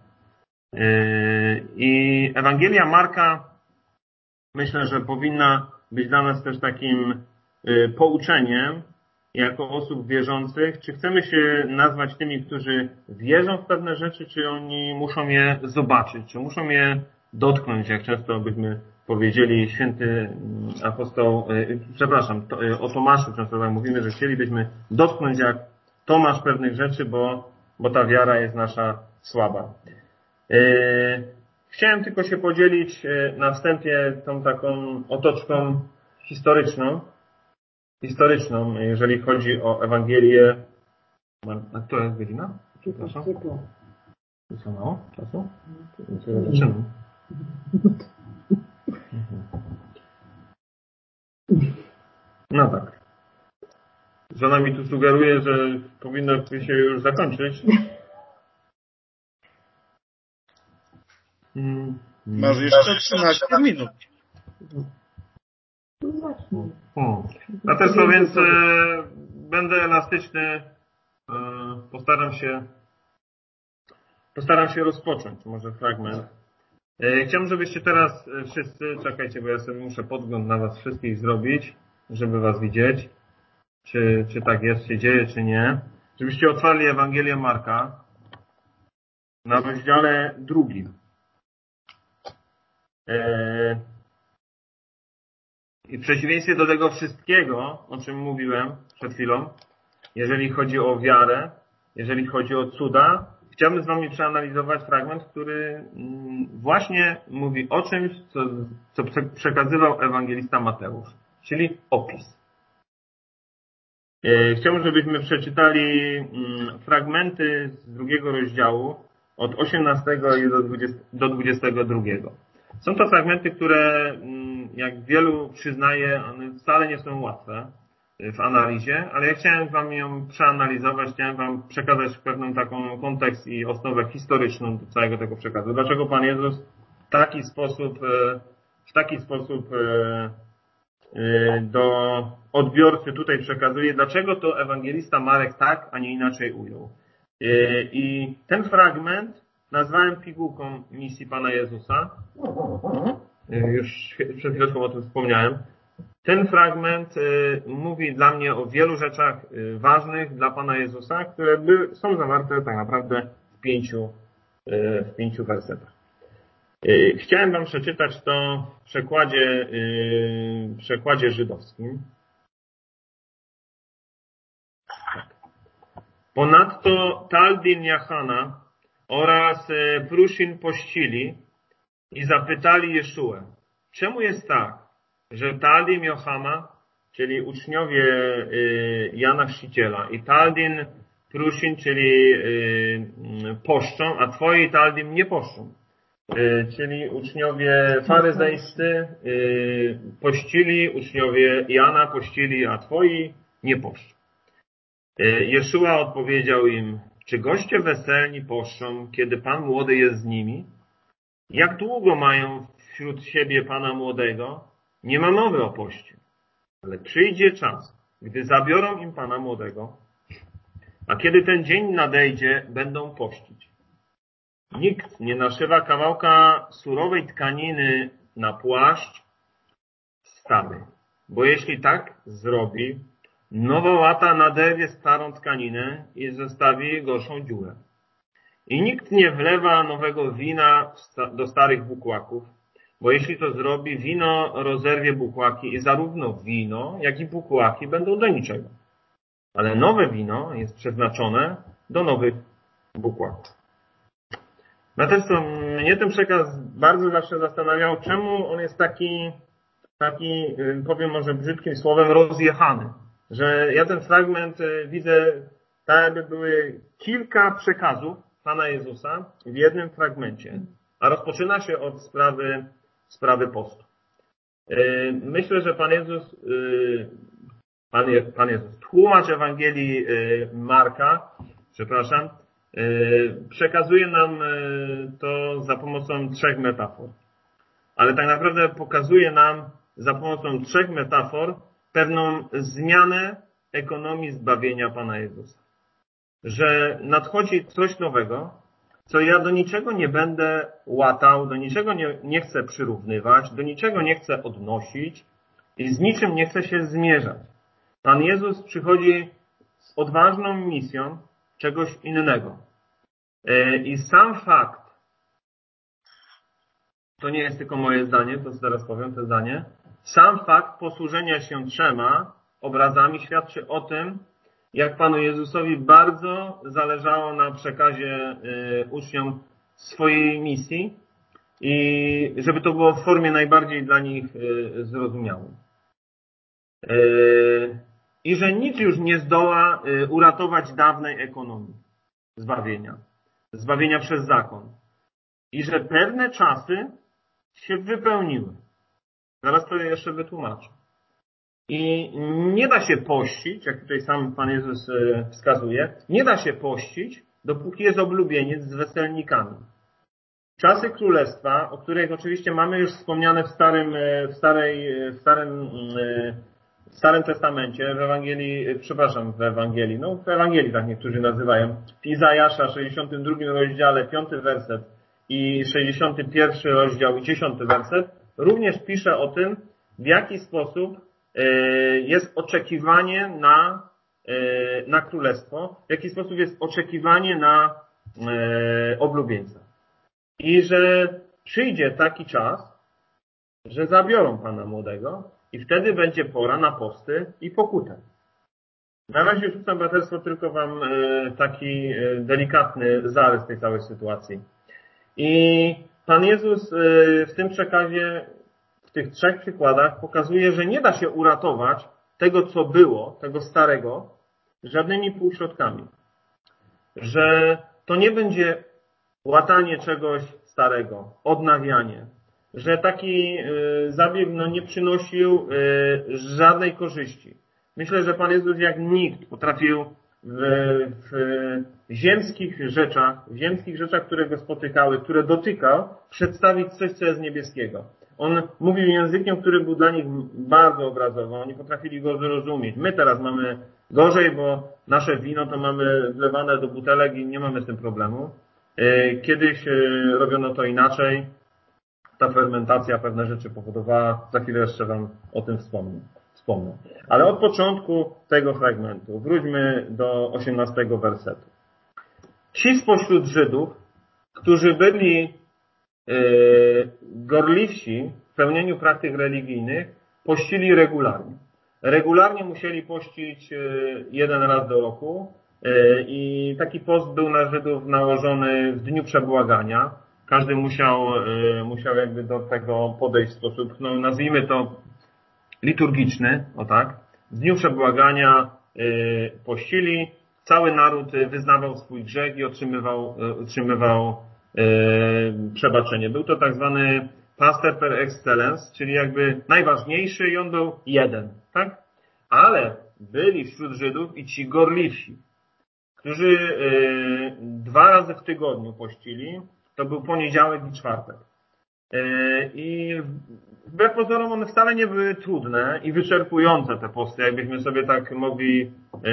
I Ewangelia Marka myślę, że powinna być dla nas też takim pouczeniem jako osób wierzących. Czy chcemy się nazwać tymi, którzy wierzą w pewne rzeczy, czy oni muszą je zobaczyć, czy muszą je dotknąć, jak często byśmy powiedzieli, święty apostoł, o Tomaszu często tak mówimy, że chcielibyśmy dotknąć jak Tomasz pewnych rzeczy, bo ta wiara jest nasza słaba. Chciałem tylko się podzielić na wstępie tą taką otoczką historyczną, jeżeli chodzi o Ewangelię. A która jest godzina? Przepraszam. Co mało czasu? Zaczynam. No tak. Żona mi tu sugeruje, że powinno się już zakończyć. Masz jeszcze 13 minut. A też to więc będę elastyczny. Postaram się rozpocząć może fragment. Chciałbym, żebyście teraz wszyscy, czekajcie, bo ja sobie muszę podgląd na was wszystkich zrobić, żeby was widzieć, czy tak jest, się dzieje, czy nie. Żebyście otwarli Ewangelię Marka na rozdziale 2. I w przeciwieństwie do tego wszystkiego, o czym mówiłem przed chwilą, jeżeli chodzi o wiarę, jeżeli chodzi o cuda, chciałbym z wami przeanalizować fragment, który właśnie mówi o czymś, co przekazywał ewangelista Mateusz, czyli opis. Chciałbym, żebyśmy przeczytali fragmenty z 2 rozdziału, od 18 do 22. Są to fragmenty, które, jak wielu przyznaje, one wcale nie są łatwe w analizie, ale ja chciałem wam ją przeanalizować, chciałem wam przekazać pewną taką kontekst i osnowę historyczną do całego tego przekazu. Dlaczego Pan Jezus w taki sposób do odbiorcy tutaj przekazuje, dlaczego to ewangelista Marek tak, a nie inaczej ujął. I ten fragment nazwałem pigułką misji Pana Jezusa. Już przed chwilą o tym wspomniałem. Ten fragment mówi dla mnie o wielu rzeczach ważnych dla Pana Jezusa, które są zawarte tak naprawdę w 5 wersetach. Chciałem wam przeczytać to w przekładzie żydowskim. Ponadto Taldin Jachana oraz Prusin pościli i zapytali Jeszułę, czemu jest tak, że Taldin Jochama, czyli uczniowie Jana Chrzciciela, i Taldin Prusin, czyli poszczą, a twoi Taldin nie poszczą. Czyli uczniowie faryzejscy pościli, uczniowie Jana pościli, a twoi nie poszczą. Jeszua odpowiedział im, czy goście weselni poszczą, kiedy Pan młody jest z nimi? Jak długo mają wśród siebie Pana młodego, nie ma mowy o poście. Ale przyjdzie czas, gdy zabiorą im Pana młodego, a kiedy ten dzień nadejdzie, będą pościć. Nikt nie naszywa kawałka surowej tkaniny na płaszcz stary, bo jeśli tak zrobi, nowa łata naderwie starą tkaninę i zostawi gorszą dziurę. I nikt nie wlewa nowego wina do starych bukłaków, bo jeśli to zrobi, wino rozerwie bukłaki i zarówno wino, jak i bukłaki będą do niczego. Ale nowe wino jest przeznaczone do nowych bukłaków. Braterstwo, mnie ten przekaz bardzo zawsze zastanawiał, czemu on jest taki, powiem może brzydkim słowem, rozjechany. Że ja ten fragment widzę, tak jakby były kilka przekazów Pana Jezusa w jednym fragmencie, a rozpoczyna się od sprawy postu. Myślę, że Pan Jezus, tłumacz Ewangelii Marka, przekazuje nam to za pomocą 3 metafor. Ale tak naprawdę pokazuje nam za pomocą 3 metafor pewną zmianę ekonomii zbawienia Pana Jezusa. Że nadchodzi coś nowego, co ja do niczego nie będę łatał, do niczego nie chcę przyrównywać, do niczego nie chcę odnosić i z niczym nie chcę się zmierzać. Pan Jezus przychodzi z odważną misją czegoś innego. I sam fakt, to nie jest tylko moje zdanie, to teraz powiem to zdanie, sam fakt posłużenia się 3 obrazami świadczy o tym, jak Panu Jezusowi bardzo zależało na przekazie uczniom swojej misji i żeby to było w formie najbardziej dla nich zrozumiałej. I że nic już nie zdoła uratować dawnej ekonomii zbawienia przez zakon. I że pewne czasy się wypełniły. Zaraz to jeszcze wytłumaczę. I nie da się pościć, jak tutaj sam Pan Jezus wskazuje, nie da się pościć, dopóki jest oblubieniec z weselnikami. Czasy Królestwa, o których oczywiście mamy już wspomniane w Starym Testamencie, w Ewangelii tak niektórzy nazywają, w Izajasza 62 rozdziale 5 werset i 61 rozdział i 10 werset, również pisze o tym, w jaki sposób jest oczekiwanie na królestwo, w jaki sposób jest oczekiwanie na oblubieńca. I że przyjdzie taki czas, że zabiorą Pana młodego i wtedy będzie pora na posty i pokutę. Na razie rzucam, braterstwo, tylko Wam taki delikatny zarys tej całej sytuacji. I Pan Jezus w tym przekazie, w tych 3 przykładach pokazuje, że nie da się uratować tego, co było, tego starego, żadnymi półśrodkami. Że to nie będzie łatanie czegoś starego, odnawianie. Że taki zabieg nie przynosił żadnej korzyści. Myślę, że Pan Jezus jak nikt potrafił w ziemskich rzeczach, które go spotykały, które dotykał, przedstawić coś, co jest niebieskiego. On mówił językiem, który był dla nich bardzo obrazowy. Oni potrafili go zrozumieć. My teraz mamy gorzej, bo nasze wino to mamy wlewane do butelek i nie mamy z tym problemu. Kiedyś robiono to inaczej. Ta fermentacja pewne rzeczy powodowała. Za chwilę jeszcze Wam o tym wspomnę. Ale od początku tego fragmentu wróćmy do 18 wersetu. Ci spośród Żydów, którzy byli gorliwsi w pełnieniu praktyk religijnych, pościli regularnie. Regularnie musieli pościć 1 raz do roku i taki post był na Żydów nałożony w dniu przebłagania. Każdy musiał jakby do tego podejść w sposób, nazwijmy to liturgiczny, o tak. W dniu przebłagania pościli, cały naród wyznawał swój grzech i otrzymywał przebaczenie. Był to tak zwany paster per excellence, czyli jakby najważniejszy i on był jeden, tak? Ale byli wśród Żydów i ci gorliwsi, którzy 2 razy w tygodniu pościli, to był poniedziałek i czwartek. I wbrew pozorom one wcale nie były trudne i wyczerpujące te posty, jakbyśmy sobie tak mogli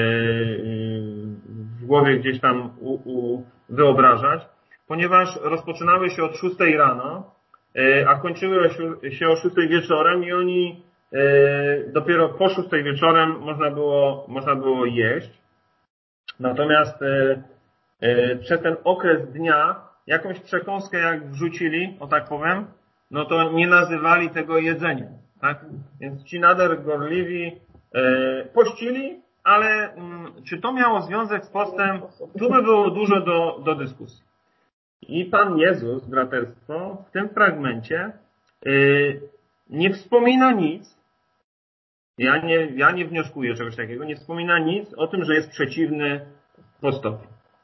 w głowie gdzieś tam wyobrażać, ponieważ rozpoczynały się od 6 rano, a kończyły się o 6 wieczorem i oni dopiero po 6 wieczorem można było jeść. Natomiast przez ten okres dnia jakąś przekąskę jak wrzucili, o tak powiem, no to nie nazywali tego jedzeniem, tak? Więc ci nader gorliwi pościli, ale czy to miało związek z postem? Tu by było dużo do dyskusji. I Pan Jezus, braterstwo, w tym fragmencie nie wspomina nic, ja nie wnioskuję czegoś takiego, nie wspomina nic o tym, że jest przeciwny postowi.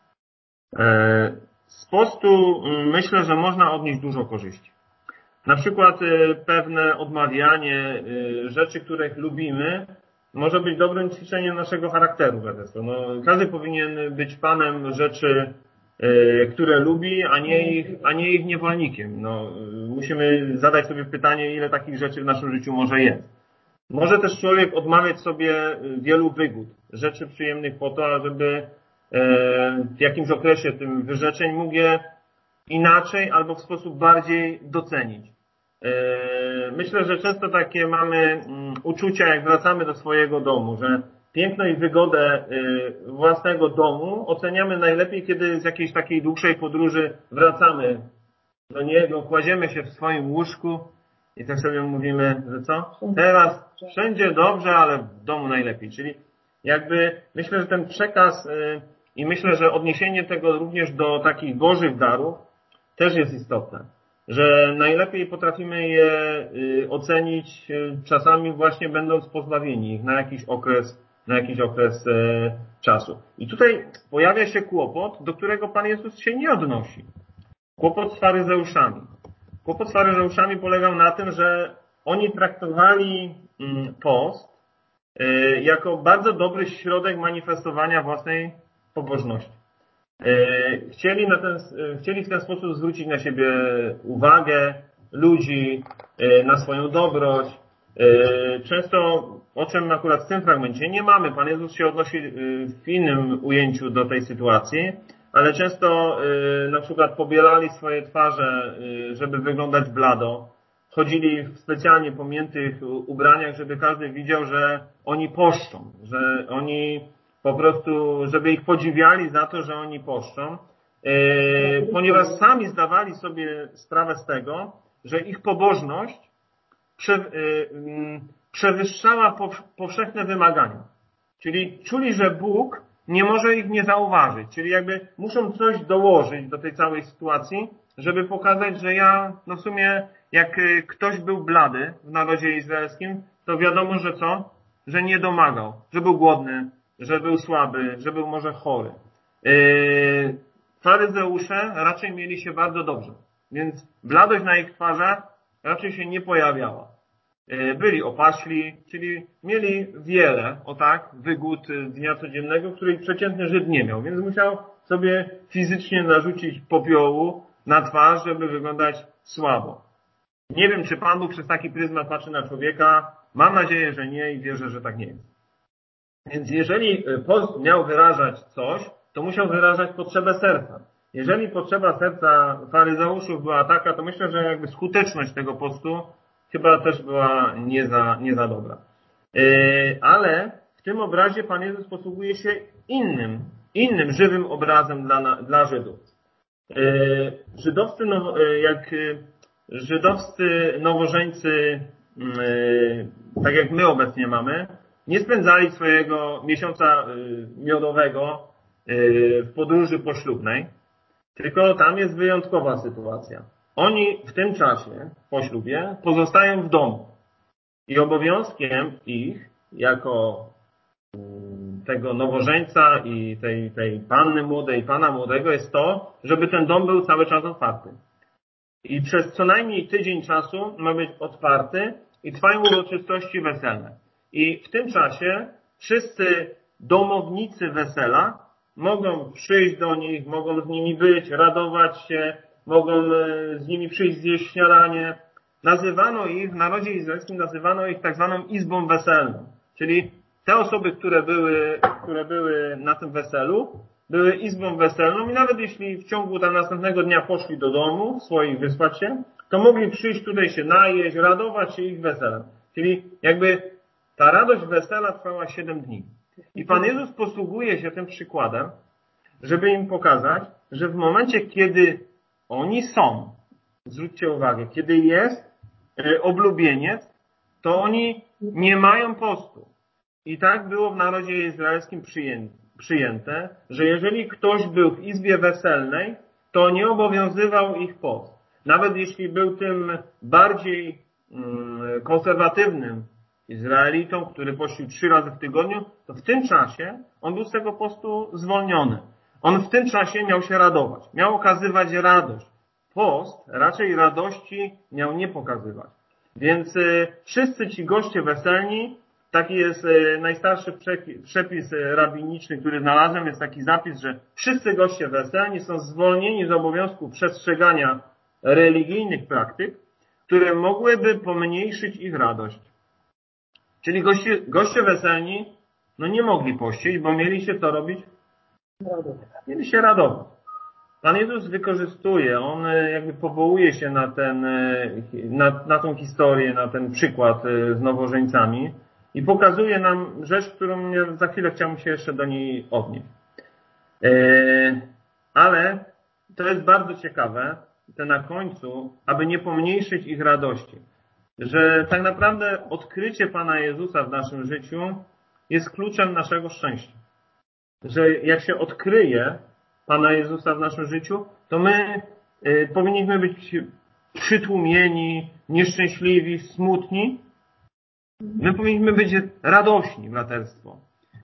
Z postu myślę, że można odnieść dużo korzyści. Na przykład pewne odmawianie rzeczy, których lubimy, może być dobrym ćwiczeniem naszego charakteru. No, każdy powinien być panem rzeczy, które lubi, a nie ich niewolnikiem. No, musimy zadać sobie pytanie, ile takich rzeczy w naszym życiu może jest. Może też człowiek odmawiać sobie wielu wygód, rzeczy przyjemnych po to, żeby w jakimś okresie tym wyrzeczeń mógł je inaczej albo w sposób bardziej docenić. Myślę, że często takie mamy uczucia, jak wracamy do swojego domu, że piękno i wygodę własnego domu oceniamy najlepiej, kiedy z jakiejś takiej dłuższej podróży wracamy do niego, kładziemy się w swoim łóżku i tak sobie mówimy, że co? Teraz wszędzie dobrze, ale w domu najlepiej. Czyli jakby myślę, że ten przekaz i myślę, że odniesienie tego również do takich bożych darów też jest istotne. Że najlepiej potrafimy je ocenić czasami właśnie będąc pozbawieni ich na jakiś okres czasu. I tutaj pojawia się kłopot, do którego Pan Jezus się nie odnosi. Kłopot z faryzeuszami. Kłopot z faryzeuszami polegał na tym, że oni traktowali post jako bardzo dobry środek manifestowania własnej pobożności. Chcieli w ten sposób zwrócić na siebie uwagę ludzi, na swoją dobroć. Często, o czym akurat w tym fragmencie nie mamy, Pan Jezus się odnosi w innym ujęciu do tej sytuacji, ale często na przykład pobielali swoje twarze, żeby wyglądać blado. Chodzili w specjalnie pomiętych ubraniach, żeby każdy widział, że oni poszczą, że oni po prostu, żeby ich podziwiali za to, że oni poszczą, ponieważ sami zdawali sobie sprawę z tego, że ich pobożność przewyższała powszechne wymagania. Czyli czuli, że Bóg nie może ich nie zauważyć. Czyli jakby muszą coś dołożyć do tej całej sytuacji, żeby pokazać, że w sumie jak ktoś był blady w narodzie izraelskim, to wiadomo, że co? Że nie domagał, że był głodny, że był słaby, że był może chory. Faryzeusze raczej mieli się bardzo dobrze, więc bladość na ich twarzach raczej się nie pojawiała. Byli opaśli, czyli mieli wiele, wygód dnia codziennego, których przeciętny Żyd nie miał, więc musiał sobie fizycznie narzucić popiołu na twarz, żeby wyglądać słabo. Nie wiem, czy Pan Bóg przez taki pryzmat patrzy na człowieka. Mam nadzieję, że nie i wierzę, że tak nie jest. Więc jeżeli post miał wyrażać coś, to musiał wyrażać potrzebę serca. Jeżeli potrzeba serca faryzeuszów była taka, to myślę, że jakby skuteczność tego postu chyba też była nie za dobra. Ale w tym obrazie Pan Jezus posługuje się innym żywym obrazem dla Żydów. Żydowscy nowożeńcy, tak jak my obecnie mamy, nie spędzali swojego miesiąca miodowego w podróży poślubnej, tylko tam jest wyjątkowa sytuacja. Oni w tym czasie, po ślubie, pozostają w domu. I obowiązkiem ich, jako tego nowożeńca i tej panny młodej, pana młodego, jest to, żeby ten dom był cały czas otwarty. I przez co najmniej tydzień czasu ma być otwarty i trwają uroczystości weselne. I w tym czasie wszyscy domownicy wesela mogą przyjść do nich, mogą z nimi być, radować się, mogą z nimi przyjść zjeść śniadanie. Nazywano ich, w narodzie izraelskim nazywano ich tak zwaną izbą weselną. Czyli te osoby, które były na tym weselu, były izbą weselną i nawet jeśli w ciągu następnego dnia poszli do domu swoich, wyspać się, to mogli przyjść tutaj się najeść, radować się ich weselem. Czyli jakby ta radość wesela trwała 7 dni. I Pan Jezus posługuje się tym przykładem, żeby im pokazać, że w momencie, kiedy oni są, zwróćcie uwagę, kiedy jest oblubieniec, to oni nie mają postu. I tak było w narodzie izraelskim przyjęte, że jeżeli ktoś był w izbie weselnej, to nie obowiązywał ich post. Nawet jeśli był tym bardziej konserwatywnym Izraelitą, który pościł 3 razy w tygodniu, to w tym czasie on był z tego postu zwolniony. On w tym czasie miał się radować, miał okazywać radość. Post raczej radości miał nie pokazywać. Więc wszyscy ci goście weselni, taki jest najstarszy przepis rabiniczny, który znalazłem, jest taki zapis, że wszyscy goście weselni są zwolnieni z obowiązku przestrzegania religijnych praktyk, które mogłyby pomniejszyć ich radość. Czyli goście weselni nie mogli pościć, bo mieli się co robić? Mieli się radować. Pan Jezus wykorzystuje, on jakby powołuje się na tą historię, na ten przykład z nowożeńcami i pokazuje nam rzecz, którą za chwilę chciałbym się jeszcze do niej odnieść. Ale to jest bardzo ciekawe, to na końcu, aby nie pomniejszyć ich radości, że tak naprawdę odkrycie Pana Jezusa w naszym życiu jest kluczem naszego szczęścia. Że jak się odkryje Pana Jezusa w naszym życiu, to my powinniśmy być przytłumieni, nieszczęśliwi, smutni. My powinniśmy być radośni, braterstwo.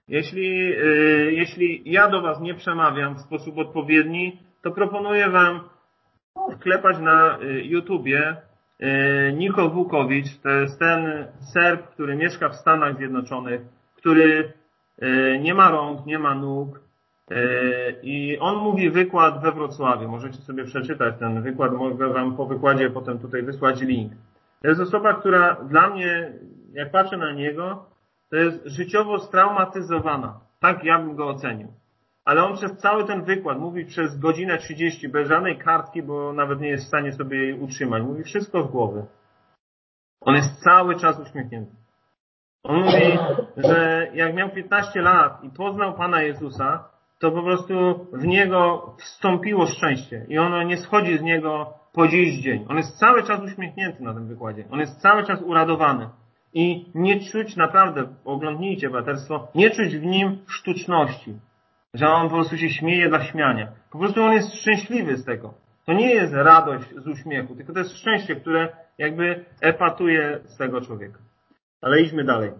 Jeśli ja do Was nie przemawiam w sposób odpowiedni, to proponuję Wam wklepać na YouTubie Niko Włókowicz. To jest ten Serb, który mieszka w Stanach Zjednoczonych, który nie ma rąk, nie ma nóg i on mówi wykład we Wrocławiu. Możecie sobie przeczytać ten wykład, mogę Wam po wykładzie potem tutaj wysłać link. To jest osoba, która dla mnie, jak patrzę na niego, to jest życiowo straumatyzowana. Tak ja bym go ocenił. Ale on przez cały ten wykład mówi przez godzinę 30 bez żadnej kartki, bo nawet nie jest w stanie sobie jej utrzymać. Mówi wszystko z głowy. On jest cały czas uśmiechnięty. On mówi, że jak miał 15 lat i poznał Pana Jezusa, to po prostu w niego wstąpiło szczęście i ono nie schodzi z niego po dziś dzień. On jest cały czas uśmiechnięty na tym wykładzie. On jest cały czas uradowany. I nie czuć naprawdę, oglądnijcie braterstwo, nie czuć w nim sztuczności. Że on po prostu się śmieje dla śmiania. Po prostu on jest szczęśliwy z tego. To nie jest radość z uśmiechu, tylko to jest szczęście, które jakby epatuje z tego człowieka. Ale idźmy dalej.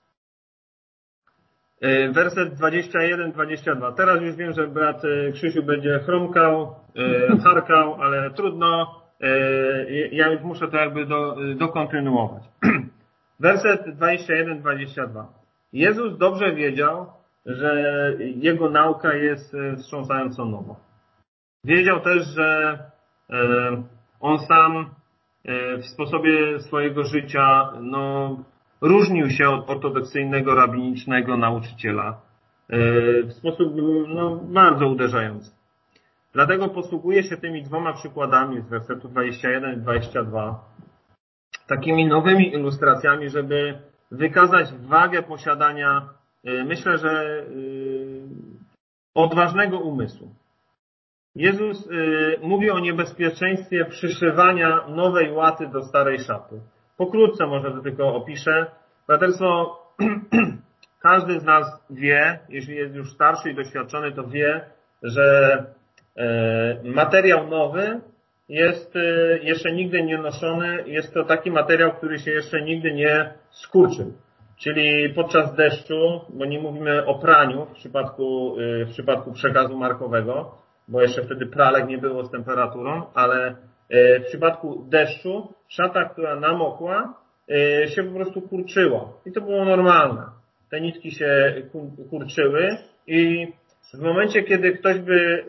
Werset 21-22. Teraz już wiem, że brat Krzysiu będzie chrumkał, harkał, ale trudno. Ja już muszę to jakby dokontynuować. Werset 21-22. Jezus dobrze wiedział, że jego nauka jest wstrząsająco nowa. Wiedział też, że on sam w sposobie swojego życia różnił się od ortodoksyjnego, rabinicznego nauczyciela w sposób bardzo uderzający. Dlatego posługuje się tymi 2 przykładami z wersetu 21 i 22, takimi nowymi ilustracjami, żeby wykazać wagę posiadania, myślę, że odważnego umysłu. Jezus mówi o niebezpieczeństwie przyszywania nowej łaty do starej szaty. Pokrótce może to tylko opiszę. Braterstwo, każdy z nas wie, jeśli jest już starszy i doświadczony, to wie, że materiał nowy jest jeszcze nigdy nie noszony. Jest to taki materiał, który się jeszcze nigdy nie skurczył. Czyli podczas deszczu, bo nie mówimy o praniu w przypadku przekazu markowego, bo jeszcze wtedy pralek nie było z temperaturą, ale w przypadku deszczu szata, która namokła, się po prostu kurczyła. I to było normalne. Te nitki się kurczyły i W momencie, kiedy ktoś by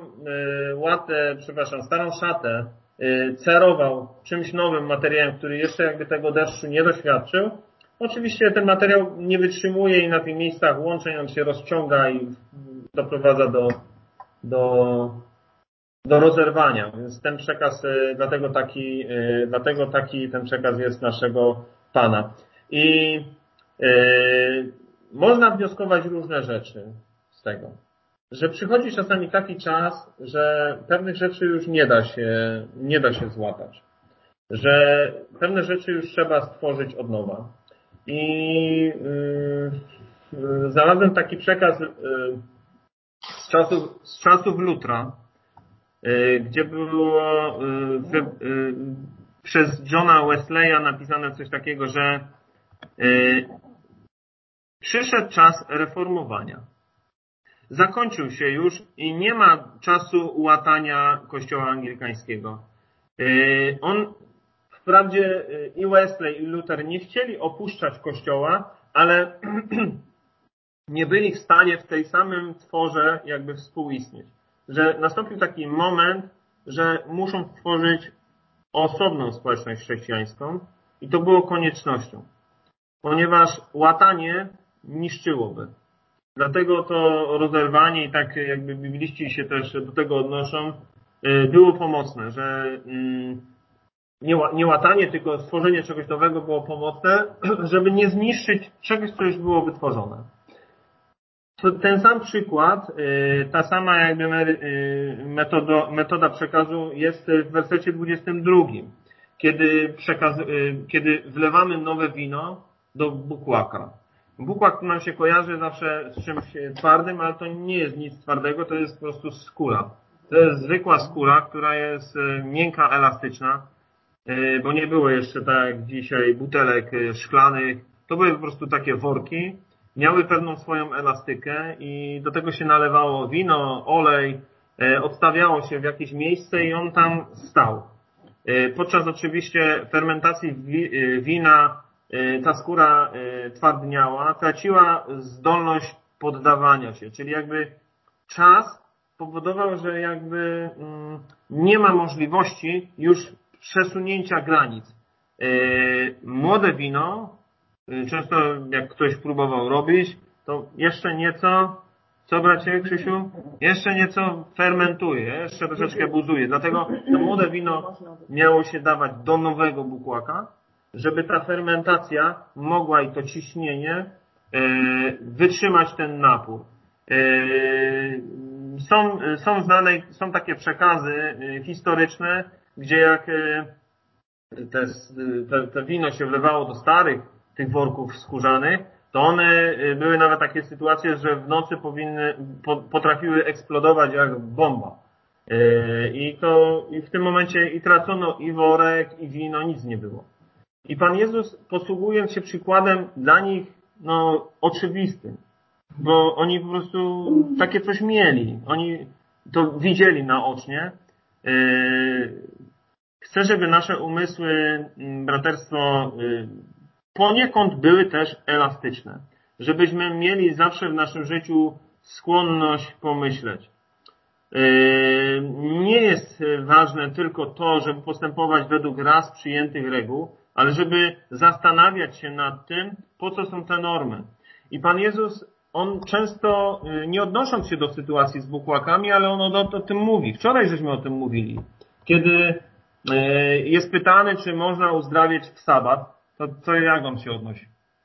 starą szatę cerował czymś nowym materiałem, który jeszcze jakby tego deszczu nie doświadczył, oczywiście ten materiał nie wytrzymuje i na tych miejscach łączeń on się rozciąga i doprowadza do rozerwania. Więc ten przekaz, dlatego taki ten przekaz jest naszego Pana. I można wnioskować różne rzeczy z tego. Że przychodzi czasami taki czas, że pewnych rzeczy już nie da się złapać. Że pewne rzeczy już trzeba stworzyć od nowa. I znalazłem taki przekaz z czasów Lutra, gdzie było przez Johna Wesleya napisane coś takiego, że przyszedł czas reformowania. Zakończył się już i nie ma czasu łatania Kościoła anglikańskiego. Wprawdzie i Wesley, i Luther nie chcieli opuszczać Kościoła, ale nie byli w stanie w tej samym tworze jakby współistnieć. Że nastąpił taki moment, że muszą stworzyć osobną społeczność chrześcijańską i to było koniecznością. Ponieważ łatanie niszczyłoby. Dlatego to rozerwanie i tak jakby bibliści się też do tego odnoszą, było pomocne, że nie łatanie, tylko stworzenie czegoś nowego było pomocne, żeby nie zniszczyć czegoś, co już było wytworzone. Ten sam przykład, ta sama jakby metoda przekazu jest w wersecie 22, kiedy wlewamy nowe wino do bukłaka. Bukłak nam się kojarzy zawsze z czymś twardym, ale to nie jest nic twardego, to jest po prostu skóra. To jest zwykła skóra, która jest miękka, elastyczna, bo nie było jeszcze tak jak dzisiaj butelek szklanych. To były po prostu takie worki, miały pewną swoją elastykę i do tego się nalewało wino, olej, odstawiało się w jakieś miejsce i on tam stał. Podczas oczywiście fermentacji wina ta skóra twardniała, traciła zdolność poddawania się, czyli jakby czas powodował, że jakby nie ma możliwości już przesunięcia granic. Młode wino, często jak ktoś próbował robić, to jeszcze nieco, co bracie Krzysiu? Jeszcze nieco fermentuje, jeszcze troszeczkę buzuje. Dlatego to młode wino miało się dawać do nowego bukłaka, żeby ta fermentacja mogła i to ciśnienie wytrzymać ten napór. Są takie przekazy historyczne, gdzie jak te wino się wlewało do starych tych worków skórzanych, to one były nawet takie sytuacje, że w nocy potrafiły eksplodować jak bomba. I w tym momencie i tracono i worek, i wino, nic nie było. I Pan Jezus, posługując się przykładem dla nich oczywistym, bo oni po prostu takie coś mieli, oni to widzieli naocznie. Chcę, żeby nasze umysły, braterstwo, poniekąd były też elastyczne. Żebyśmy mieli zawsze w naszym życiu skłonność pomyśleć. Nie jest ważne tylko to, żeby postępować według raz przyjętych reguł, ale żeby zastanawiać się nad tym, po co są te normy. I Pan Jezus, On często, nie odnosząc się do sytuacji z bukłakami, ale On o tym mówi. Wczoraj żeśmy o tym mówili. Kiedy jest pytany, czy można uzdrawiać w sabat, to jak on się odnosi?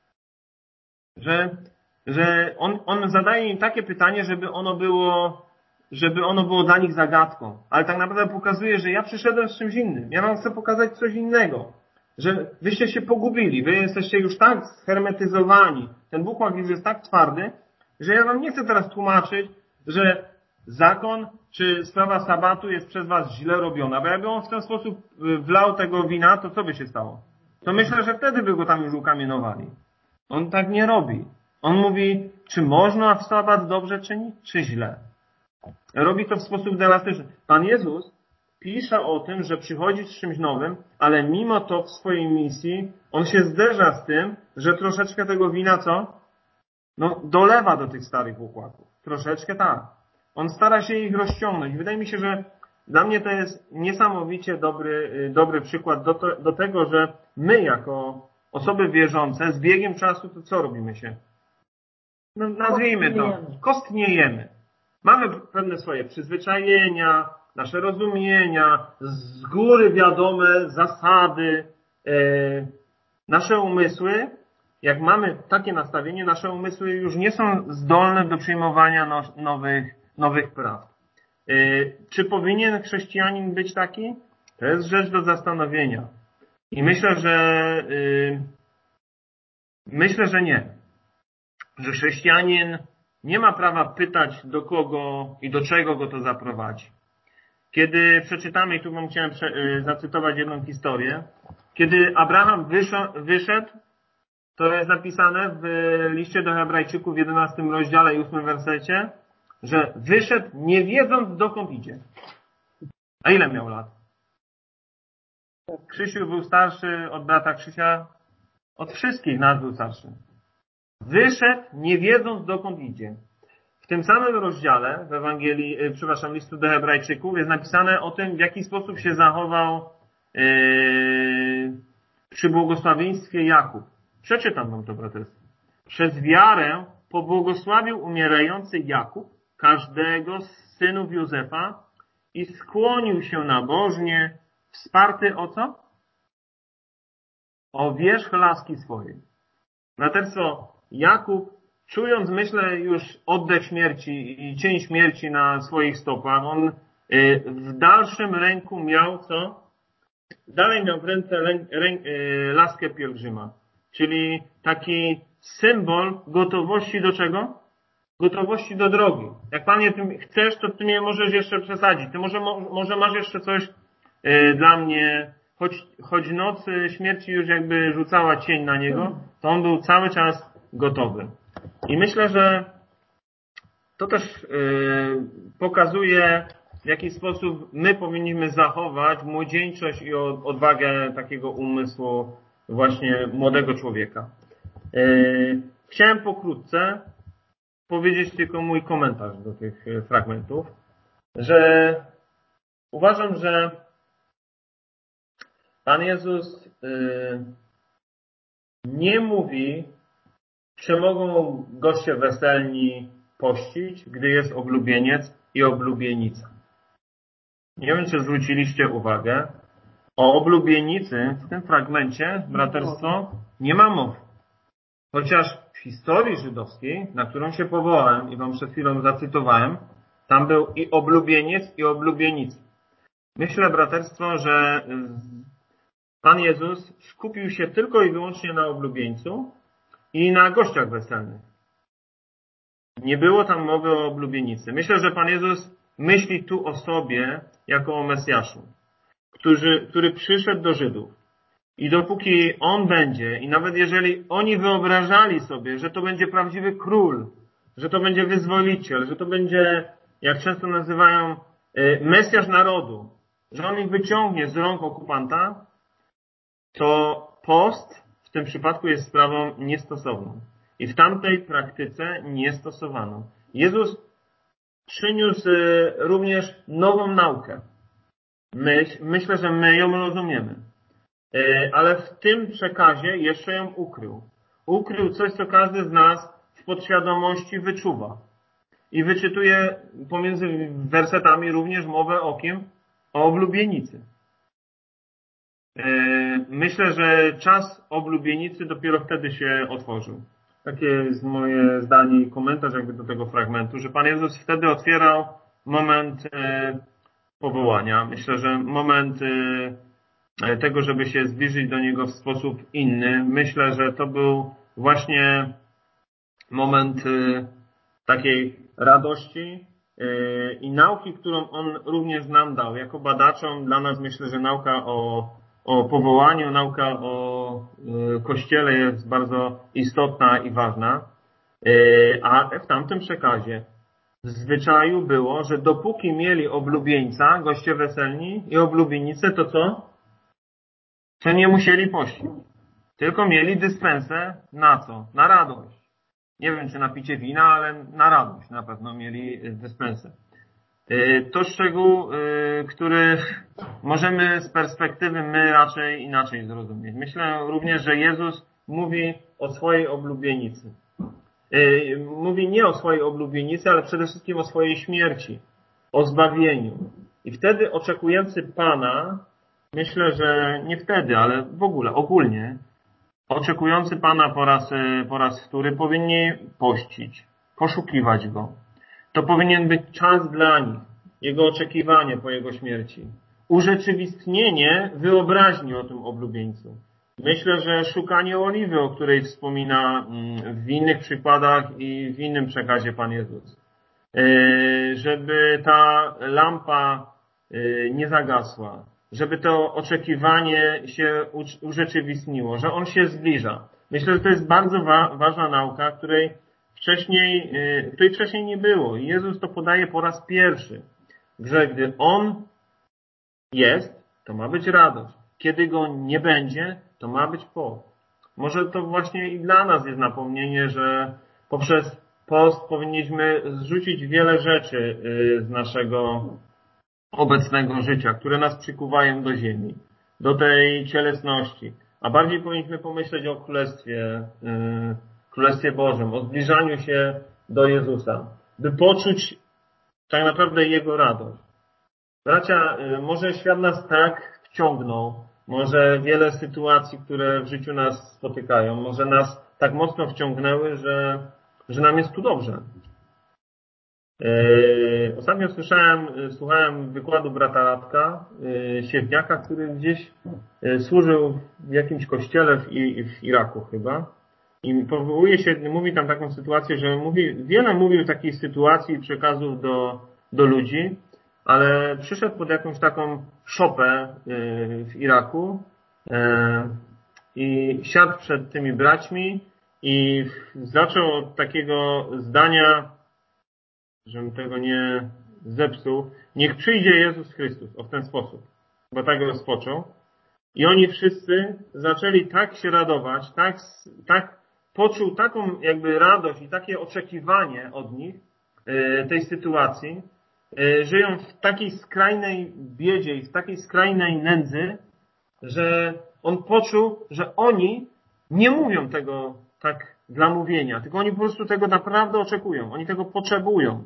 Że on zadaje im takie pytanie, żeby ono było dla nich zagadką. Ale tak naprawdę pokazuje, że ja przyszedłem z czymś innym. Ja wam chcę pokazać coś innego. Że wyście się pogubili. Wy jesteście już tak shermetyzowani. Ten bukłak już jest tak twardy, że ja wam nie chcę teraz tłumaczyć, że zakon czy sprawa sabatu jest przez was źle robiona. Bo jakby on w ten sposób wlał tego wina, to co by się stało? To myślę, że wtedy by go tam już ukamienowali. On tak nie robi. On mówi, czy można w sabat dobrze czynić, czy źle. Robi to w sposób elastyczny. Pan Jezus pisze o tym, że przychodzi z czymś nowym, ale mimo to w swojej misji on się zderza z tym, że troszeczkę tego wina dolewa do tych starych układów. Troszeczkę tak. On stara się ich rozciągnąć. Wydaje mi się, że dla mnie to jest niesamowicie dobry przykład do tego, że my jako osoby wierzące z biegiem czasu to co robimy się? No, nazwijmy to, kostniejemy. Mamy pewne swoje przyzwyczajenia, nasze rozumienia, z góry wiadome zasady, nasze umysły. Jak mamy takie nastawienie, nasze umysły już nie są zdolne do przyjmowania nowych prawd. Czy powinien chrześcijanin być taki? To jest rzecz do zastanowienia. I myślę, że nie. Że chrześcijanin nie ma prawa pytać, do kogo i do czego go to zaprowadzi. Kiedy przeczytamy, i tu wam chciałem zacytować jedną historię, kiedy Abraham wyszedł, to jest napisane w liście do Hebrajczyków w 11 rozdziale i 8 wersecie, że wyszedł nie wiedząc dokąd idzie. A ile miał lat? Krzysiu był starszy od brata Krzysia? Od wszystkich nas był starszy. Wyszedł nie wiedząc dokąd idzie. W tym samym rozdziale w Ewangelii, listu do Hebrajczyków jest napisane o tym, w jaki sposób się zachował przy błogosławieństwie Jakub. Przeczytam wam to, braterstwo. Przez wiarę pobłogosławił umierający Jakub każdego z synów Józefa i skłonił się nabożnie, wsparty o co? O wierzch laski swojej. Braterstwo, Jakub, czując, myślę, już oddech śmierci i cień śmierci na swoich stopach, on w dalszym ręku miał co? Dalej miał w ręce laskę pielgrzyma. Czyli taki symbol gotowości do czego? Gotowości do drogi. Jak Panie tym chcesz, to Ty mnie możesz jeszcze przesadzić. Ty może masz jeszcze coś dla mnie, choć noc śmierci już jakby rzucała cień na niego, to on był cały czas gotowy. I myślę, że to też pokazuje, w jaki sposób my powinniśmy zachować młodzieńczość i odwagę takiego umysłu właśnie młodego człowieka. Chciałem pokrótce powiedzieć tylko mój komentarz do tych fragmentów, że uważam, że Pan Jezus nie mówi, czy mogą goście weselni pościć, gdy jest oblubieniec i oblubienica. Nie wiem, czy zwróciliście uwagę, o oblubienicy w tym fragmencie, braterstwo, nie ma mowy. Chociaż w historii żydowskiej, na którą się powołałem i wam przed chwilą zacytowałem, tam był i oblubieniec, i oblubienica. Myślę, braterstwo, że Pan Jezus skupił się tylko i wyłącznie na oblubieńcu i na gościach weselnych. Nie było tam mowy o oblubienicy. Myślę, że Pan Jezus myśli tu o sobie jako o Mesjaszu, który przyszedł do Żydów. I dopóki On będzie, i nawet jeżeli oni wyobrażali sobie, że to będzie prawdziwy król, że to będzie wyzwoliciel, że to będzie, jak często nazywają, Mesjasz narodu, że On ich wyciągnie z rąk okupanta, to post w tym przypadku jest sprawą niestosowną. I w tamtej praktyce nie stosowano. Jezus przyniósł również nową naukę. Myślę, że my ją rozumiemy. Ale w tym przekazie jeszcze ją ukrył. Ukrył coś, co każdy z nas w podświadomości wyczuwa. I wyczytuje pomiędzy wersetami również mowę o kim? O oblubienicy. Myślę, że czas oblubienicy dopiero wtedy się otworzył. Takie jest moje zdanie i komentarz jakby do tego fragmentu, że Pan Jezus wtedy otwierał moment powołania. Myślę, że moment tego, żeby się zbliżyć do Niego w sposób inny. Myślę, że to był właśnie moment takiej radości i nauki, którą On również nam dał. Jako badaczom dla nas myślę, że nauka o powołaniu, nauka o Kościele jest bardzo istotna i ważna. A w tamtym przekazie w zwyczaju było, że dopóki mieli oblubieńca, goście weselni i oblubienicę, to co? To nie musieli pościć. Tylko mieli dyspensę na co? Na radość. Nie wiem, czy na picie wina, ale na radość na pewno mieli dyspensę. To szczegół, który możemy z perspektywy my raczej inaczej zrozumieć. Myślę również, że Jezus mówi o swojej oblubienicy. Mówi nie o swojej oblubienicy, ale przede wszystkim o swojej śmierci, o zbawieniu. I wtedy oczekujący Pana, myślę, że nie wtedy, ale w ogóle, ogólnie, oczekujący Pana po raz wtóry powinni pościć, poszukiwać Go. To powinien być czas dla nich, Jego oczekiwanie po Jego śmierci. Urzeczywistnienie wyobraźni o tym oblubieńcu. Myślę, że szukanie oliwy, o której wspomina w innych przykładach i w innym przekazie Pan Jezus. Żeby ta lampa nie zagasła. Żeby to oczekiwanie się urzeczywistniło, że On się zbliża. Myślę, że to jest bardzo ważna nauka, której wcześniej nie było. I Jezus to podaje po raz pierwszy, że gdy On jest, to ma być radość. Kiedy Go nie będzie, to ma być post. Może to właśnie i dla nas jest napomnienie, że poprzez post powinniśmy zrzucić wiele rzeczy z naszego obecnego życia, które nas przykuwają do ziemi, do tej cielesności. A bardziej powinniśmy pomyśleć o Królestwie Bożym, o zbliżaniu się do Jezusa, by poczuć tak naprawdę Jego radość. Bracia, może świat nas tak wciągnął, może wiele sytuacji, które w życiu nas spotykają, może nas tak mocno wciągnęły, że nam jest tu dobrze. Ostatnio słuchałem wykładu brata Radka Siewniaka, który gdzieś służył w jakimś kościele w Iraku chyba. I mówi tam taką sytuację, że wiele mówił takich sytuacji i przekazów do ludzi, ale przyszedł pod jakąś taką szopę w Iraku i siadł przed tymi braćmi i zaczął od takiego zdania, żebym tego nie zepsuł, niech przyjdzie Jezus Chrystus, w ten sposób, bo tak go rozpoczął. I oni wszyscy zaczęli tak się radować, tak poczuł taką jakby radość i takie oczekiwanie od nich, tej sytuacji, żyją w takiej skrajnej biedzie i w takiej skrajnej nędzy, że on poczuł, że oni nie mówią tego tak dla mówienia, tylko oni po prostu tego naprawdę oczekują, oni tego potrzebują.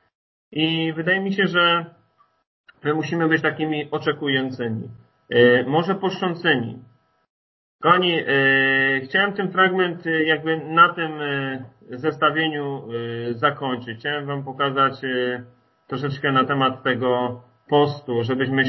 I wydaje mi się, że my musimy być takimi oczekującymi, może poszczącymi. Kochani, chciałem ten fragment jakby na tym zestawieniu zakończyć. Chciałem wam pokazać troszeczkę na temat tego postu,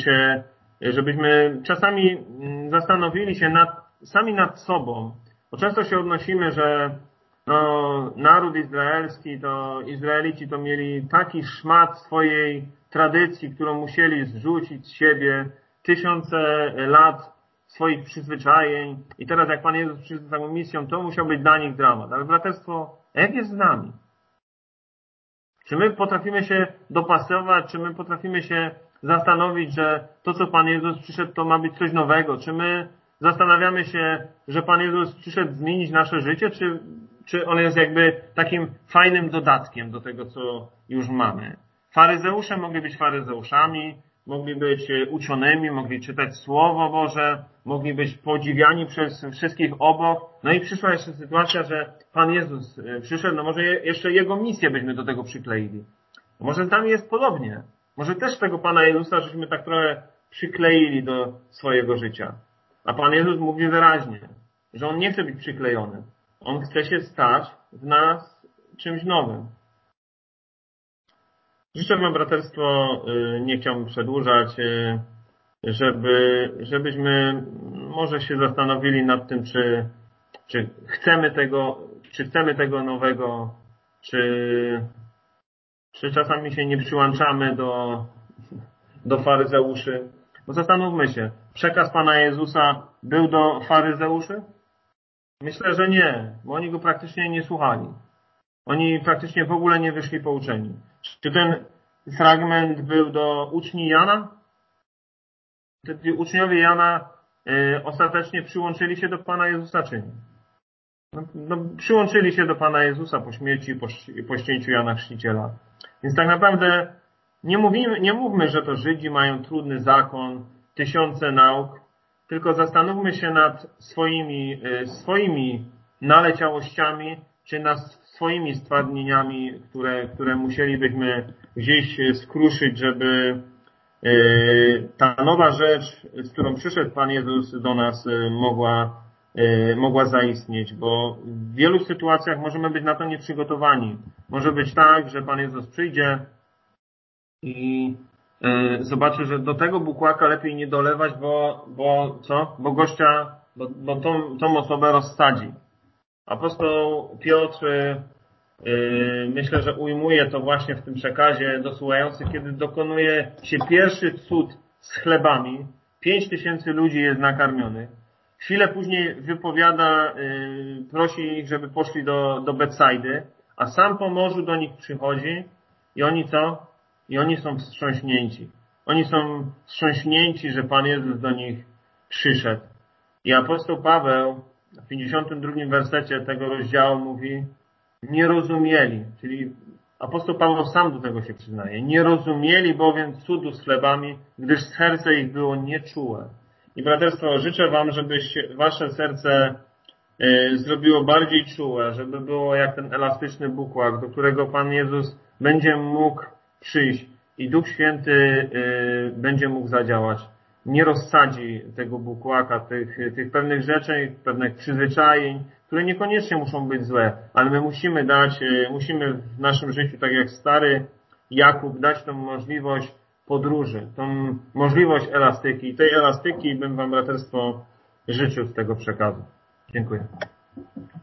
żebyśmy czasami zastanowili się sami nad sobą. Bo często się odnosimy, że naród izraelski, Izraelici to mieli taki szmat swojej tradycji, którą musieli zrzucić z siebie, tysiące lat swoich przyzwyczajeń i teraz jak Pan Jezus przyszedł z taką misją, to musiał być dla nich dramat. Ale braterstwo, jak jest z nami? Czy my potrafimy się dopasować, czy my potrafimy się zastanowić, że to, co Pan Jezus przyszedł, to ma być coś nowego? Czy my zastanawiamy się, że Pan Jezus przyszedł zmienić nasze życie, czy On jest jakby takim fajnym dodatkiem do tego, co już mamy? Faryzeusze mogli być faryzeuszami, mogli być uczonymi, mogli czytać Słowo Boże, mogli być podziwiani przez wszystkich obok. No i przyszła jeszcze sytuacja, że Pan Jezus przyszedł, no może jeszcze Jego misję byśmy do tego przykleili. Może tam jest podobnie. Może też tego Pana Jezusa żeśmy tak trochę przykleili do swojego życia. A Pan Jezus mówi wyraźnie, że On nie chce być przyklejony. On chce się stać w nas czymś nowym. Życzę wam, braterstwo, nie chciałbym przedłużać, żebyśmy może się zastanowili nad tym, czy chcemy tego nowego, czy czasami się nie przyłączamy do faryzeuszy. Bo zastanówmy się, przekaz Pana Jezusa był do faryzeuszy? Myślę, że nie, bo oni go praktycznie nie słuchali. Oni praktycznie w ogóle nie wyszli pouczeni. Czy ten fragment był do uczni Jana? Czy uczniowie Jana ostatecznie przyłączyli się do Pana Jezusa, czy nie? przyłączyli się do Pana Jezusa po śmierci i po ścięciu Jana Chrzciciela. Więc tak naprawdę nie mówmy, że to Żydzi mają trudny zakon, tysiące nauk, tylko zastanówmy się nad swoimi naleciałościami, czy nad swoimi stwardnieniami, które musielibyśmy gdzieś skruszyć, żeby ta nowa rzecz, z którą przyszedł Pan Jezus do nas, mogła zaistnieć, bo w wielu sytuacjach możemy być na to nieprzygotowani. Może być tak, że Pan Jezus przyjdzie i zobaczy, że do tego bukłaka lepiej nie dolewać, bo tą osobę rozsadzi. Apostoł Piotr, myślę, że ujmuje to właśnie w tym przekazie do słuchających, kiedy dokonuje się pierwszy cud z chlebami. 5000 ludzi jest nakarmionych. Chwilę później wypowiada, prosi ich, żeby poszli do Betsajdy, a sam po morzu do nich przychodzi i oni co? I oni są wstrząśnięci. Oni są wstrząśnięci, że Pan Jezus do nich przyszedł. I apostoł Paweł w 52 wersecie tego rozdziału mówi, nie rozumieli, czyli apostoł Paweł sam do tego się przyznaje, nie rozumieli bowiem cudu z chlebami, gdyż serce ich było nieczułe. I braterstwo, życzę Wam, żebyś Wasze serce zrobiło bardziej czułe, żeby było jak ten elastyczny bukłak, do którego Pan Jezus będzie mógł przyjść i Duch Święty będzie mógł zadziałać. Nie rozsadzi tego bukłaka, tych pewnych rzeczy, pewnych przyzwyczajeń, które niekoniecznie muszą być złe, ale my musimy w naszym życiu, tak jak stary Jakub, dać tą możliwość podróży, tą możliwość elastyki. I tej elastyki bym Wam, braterstwo, życzył z tego przekazu. Dziękuję.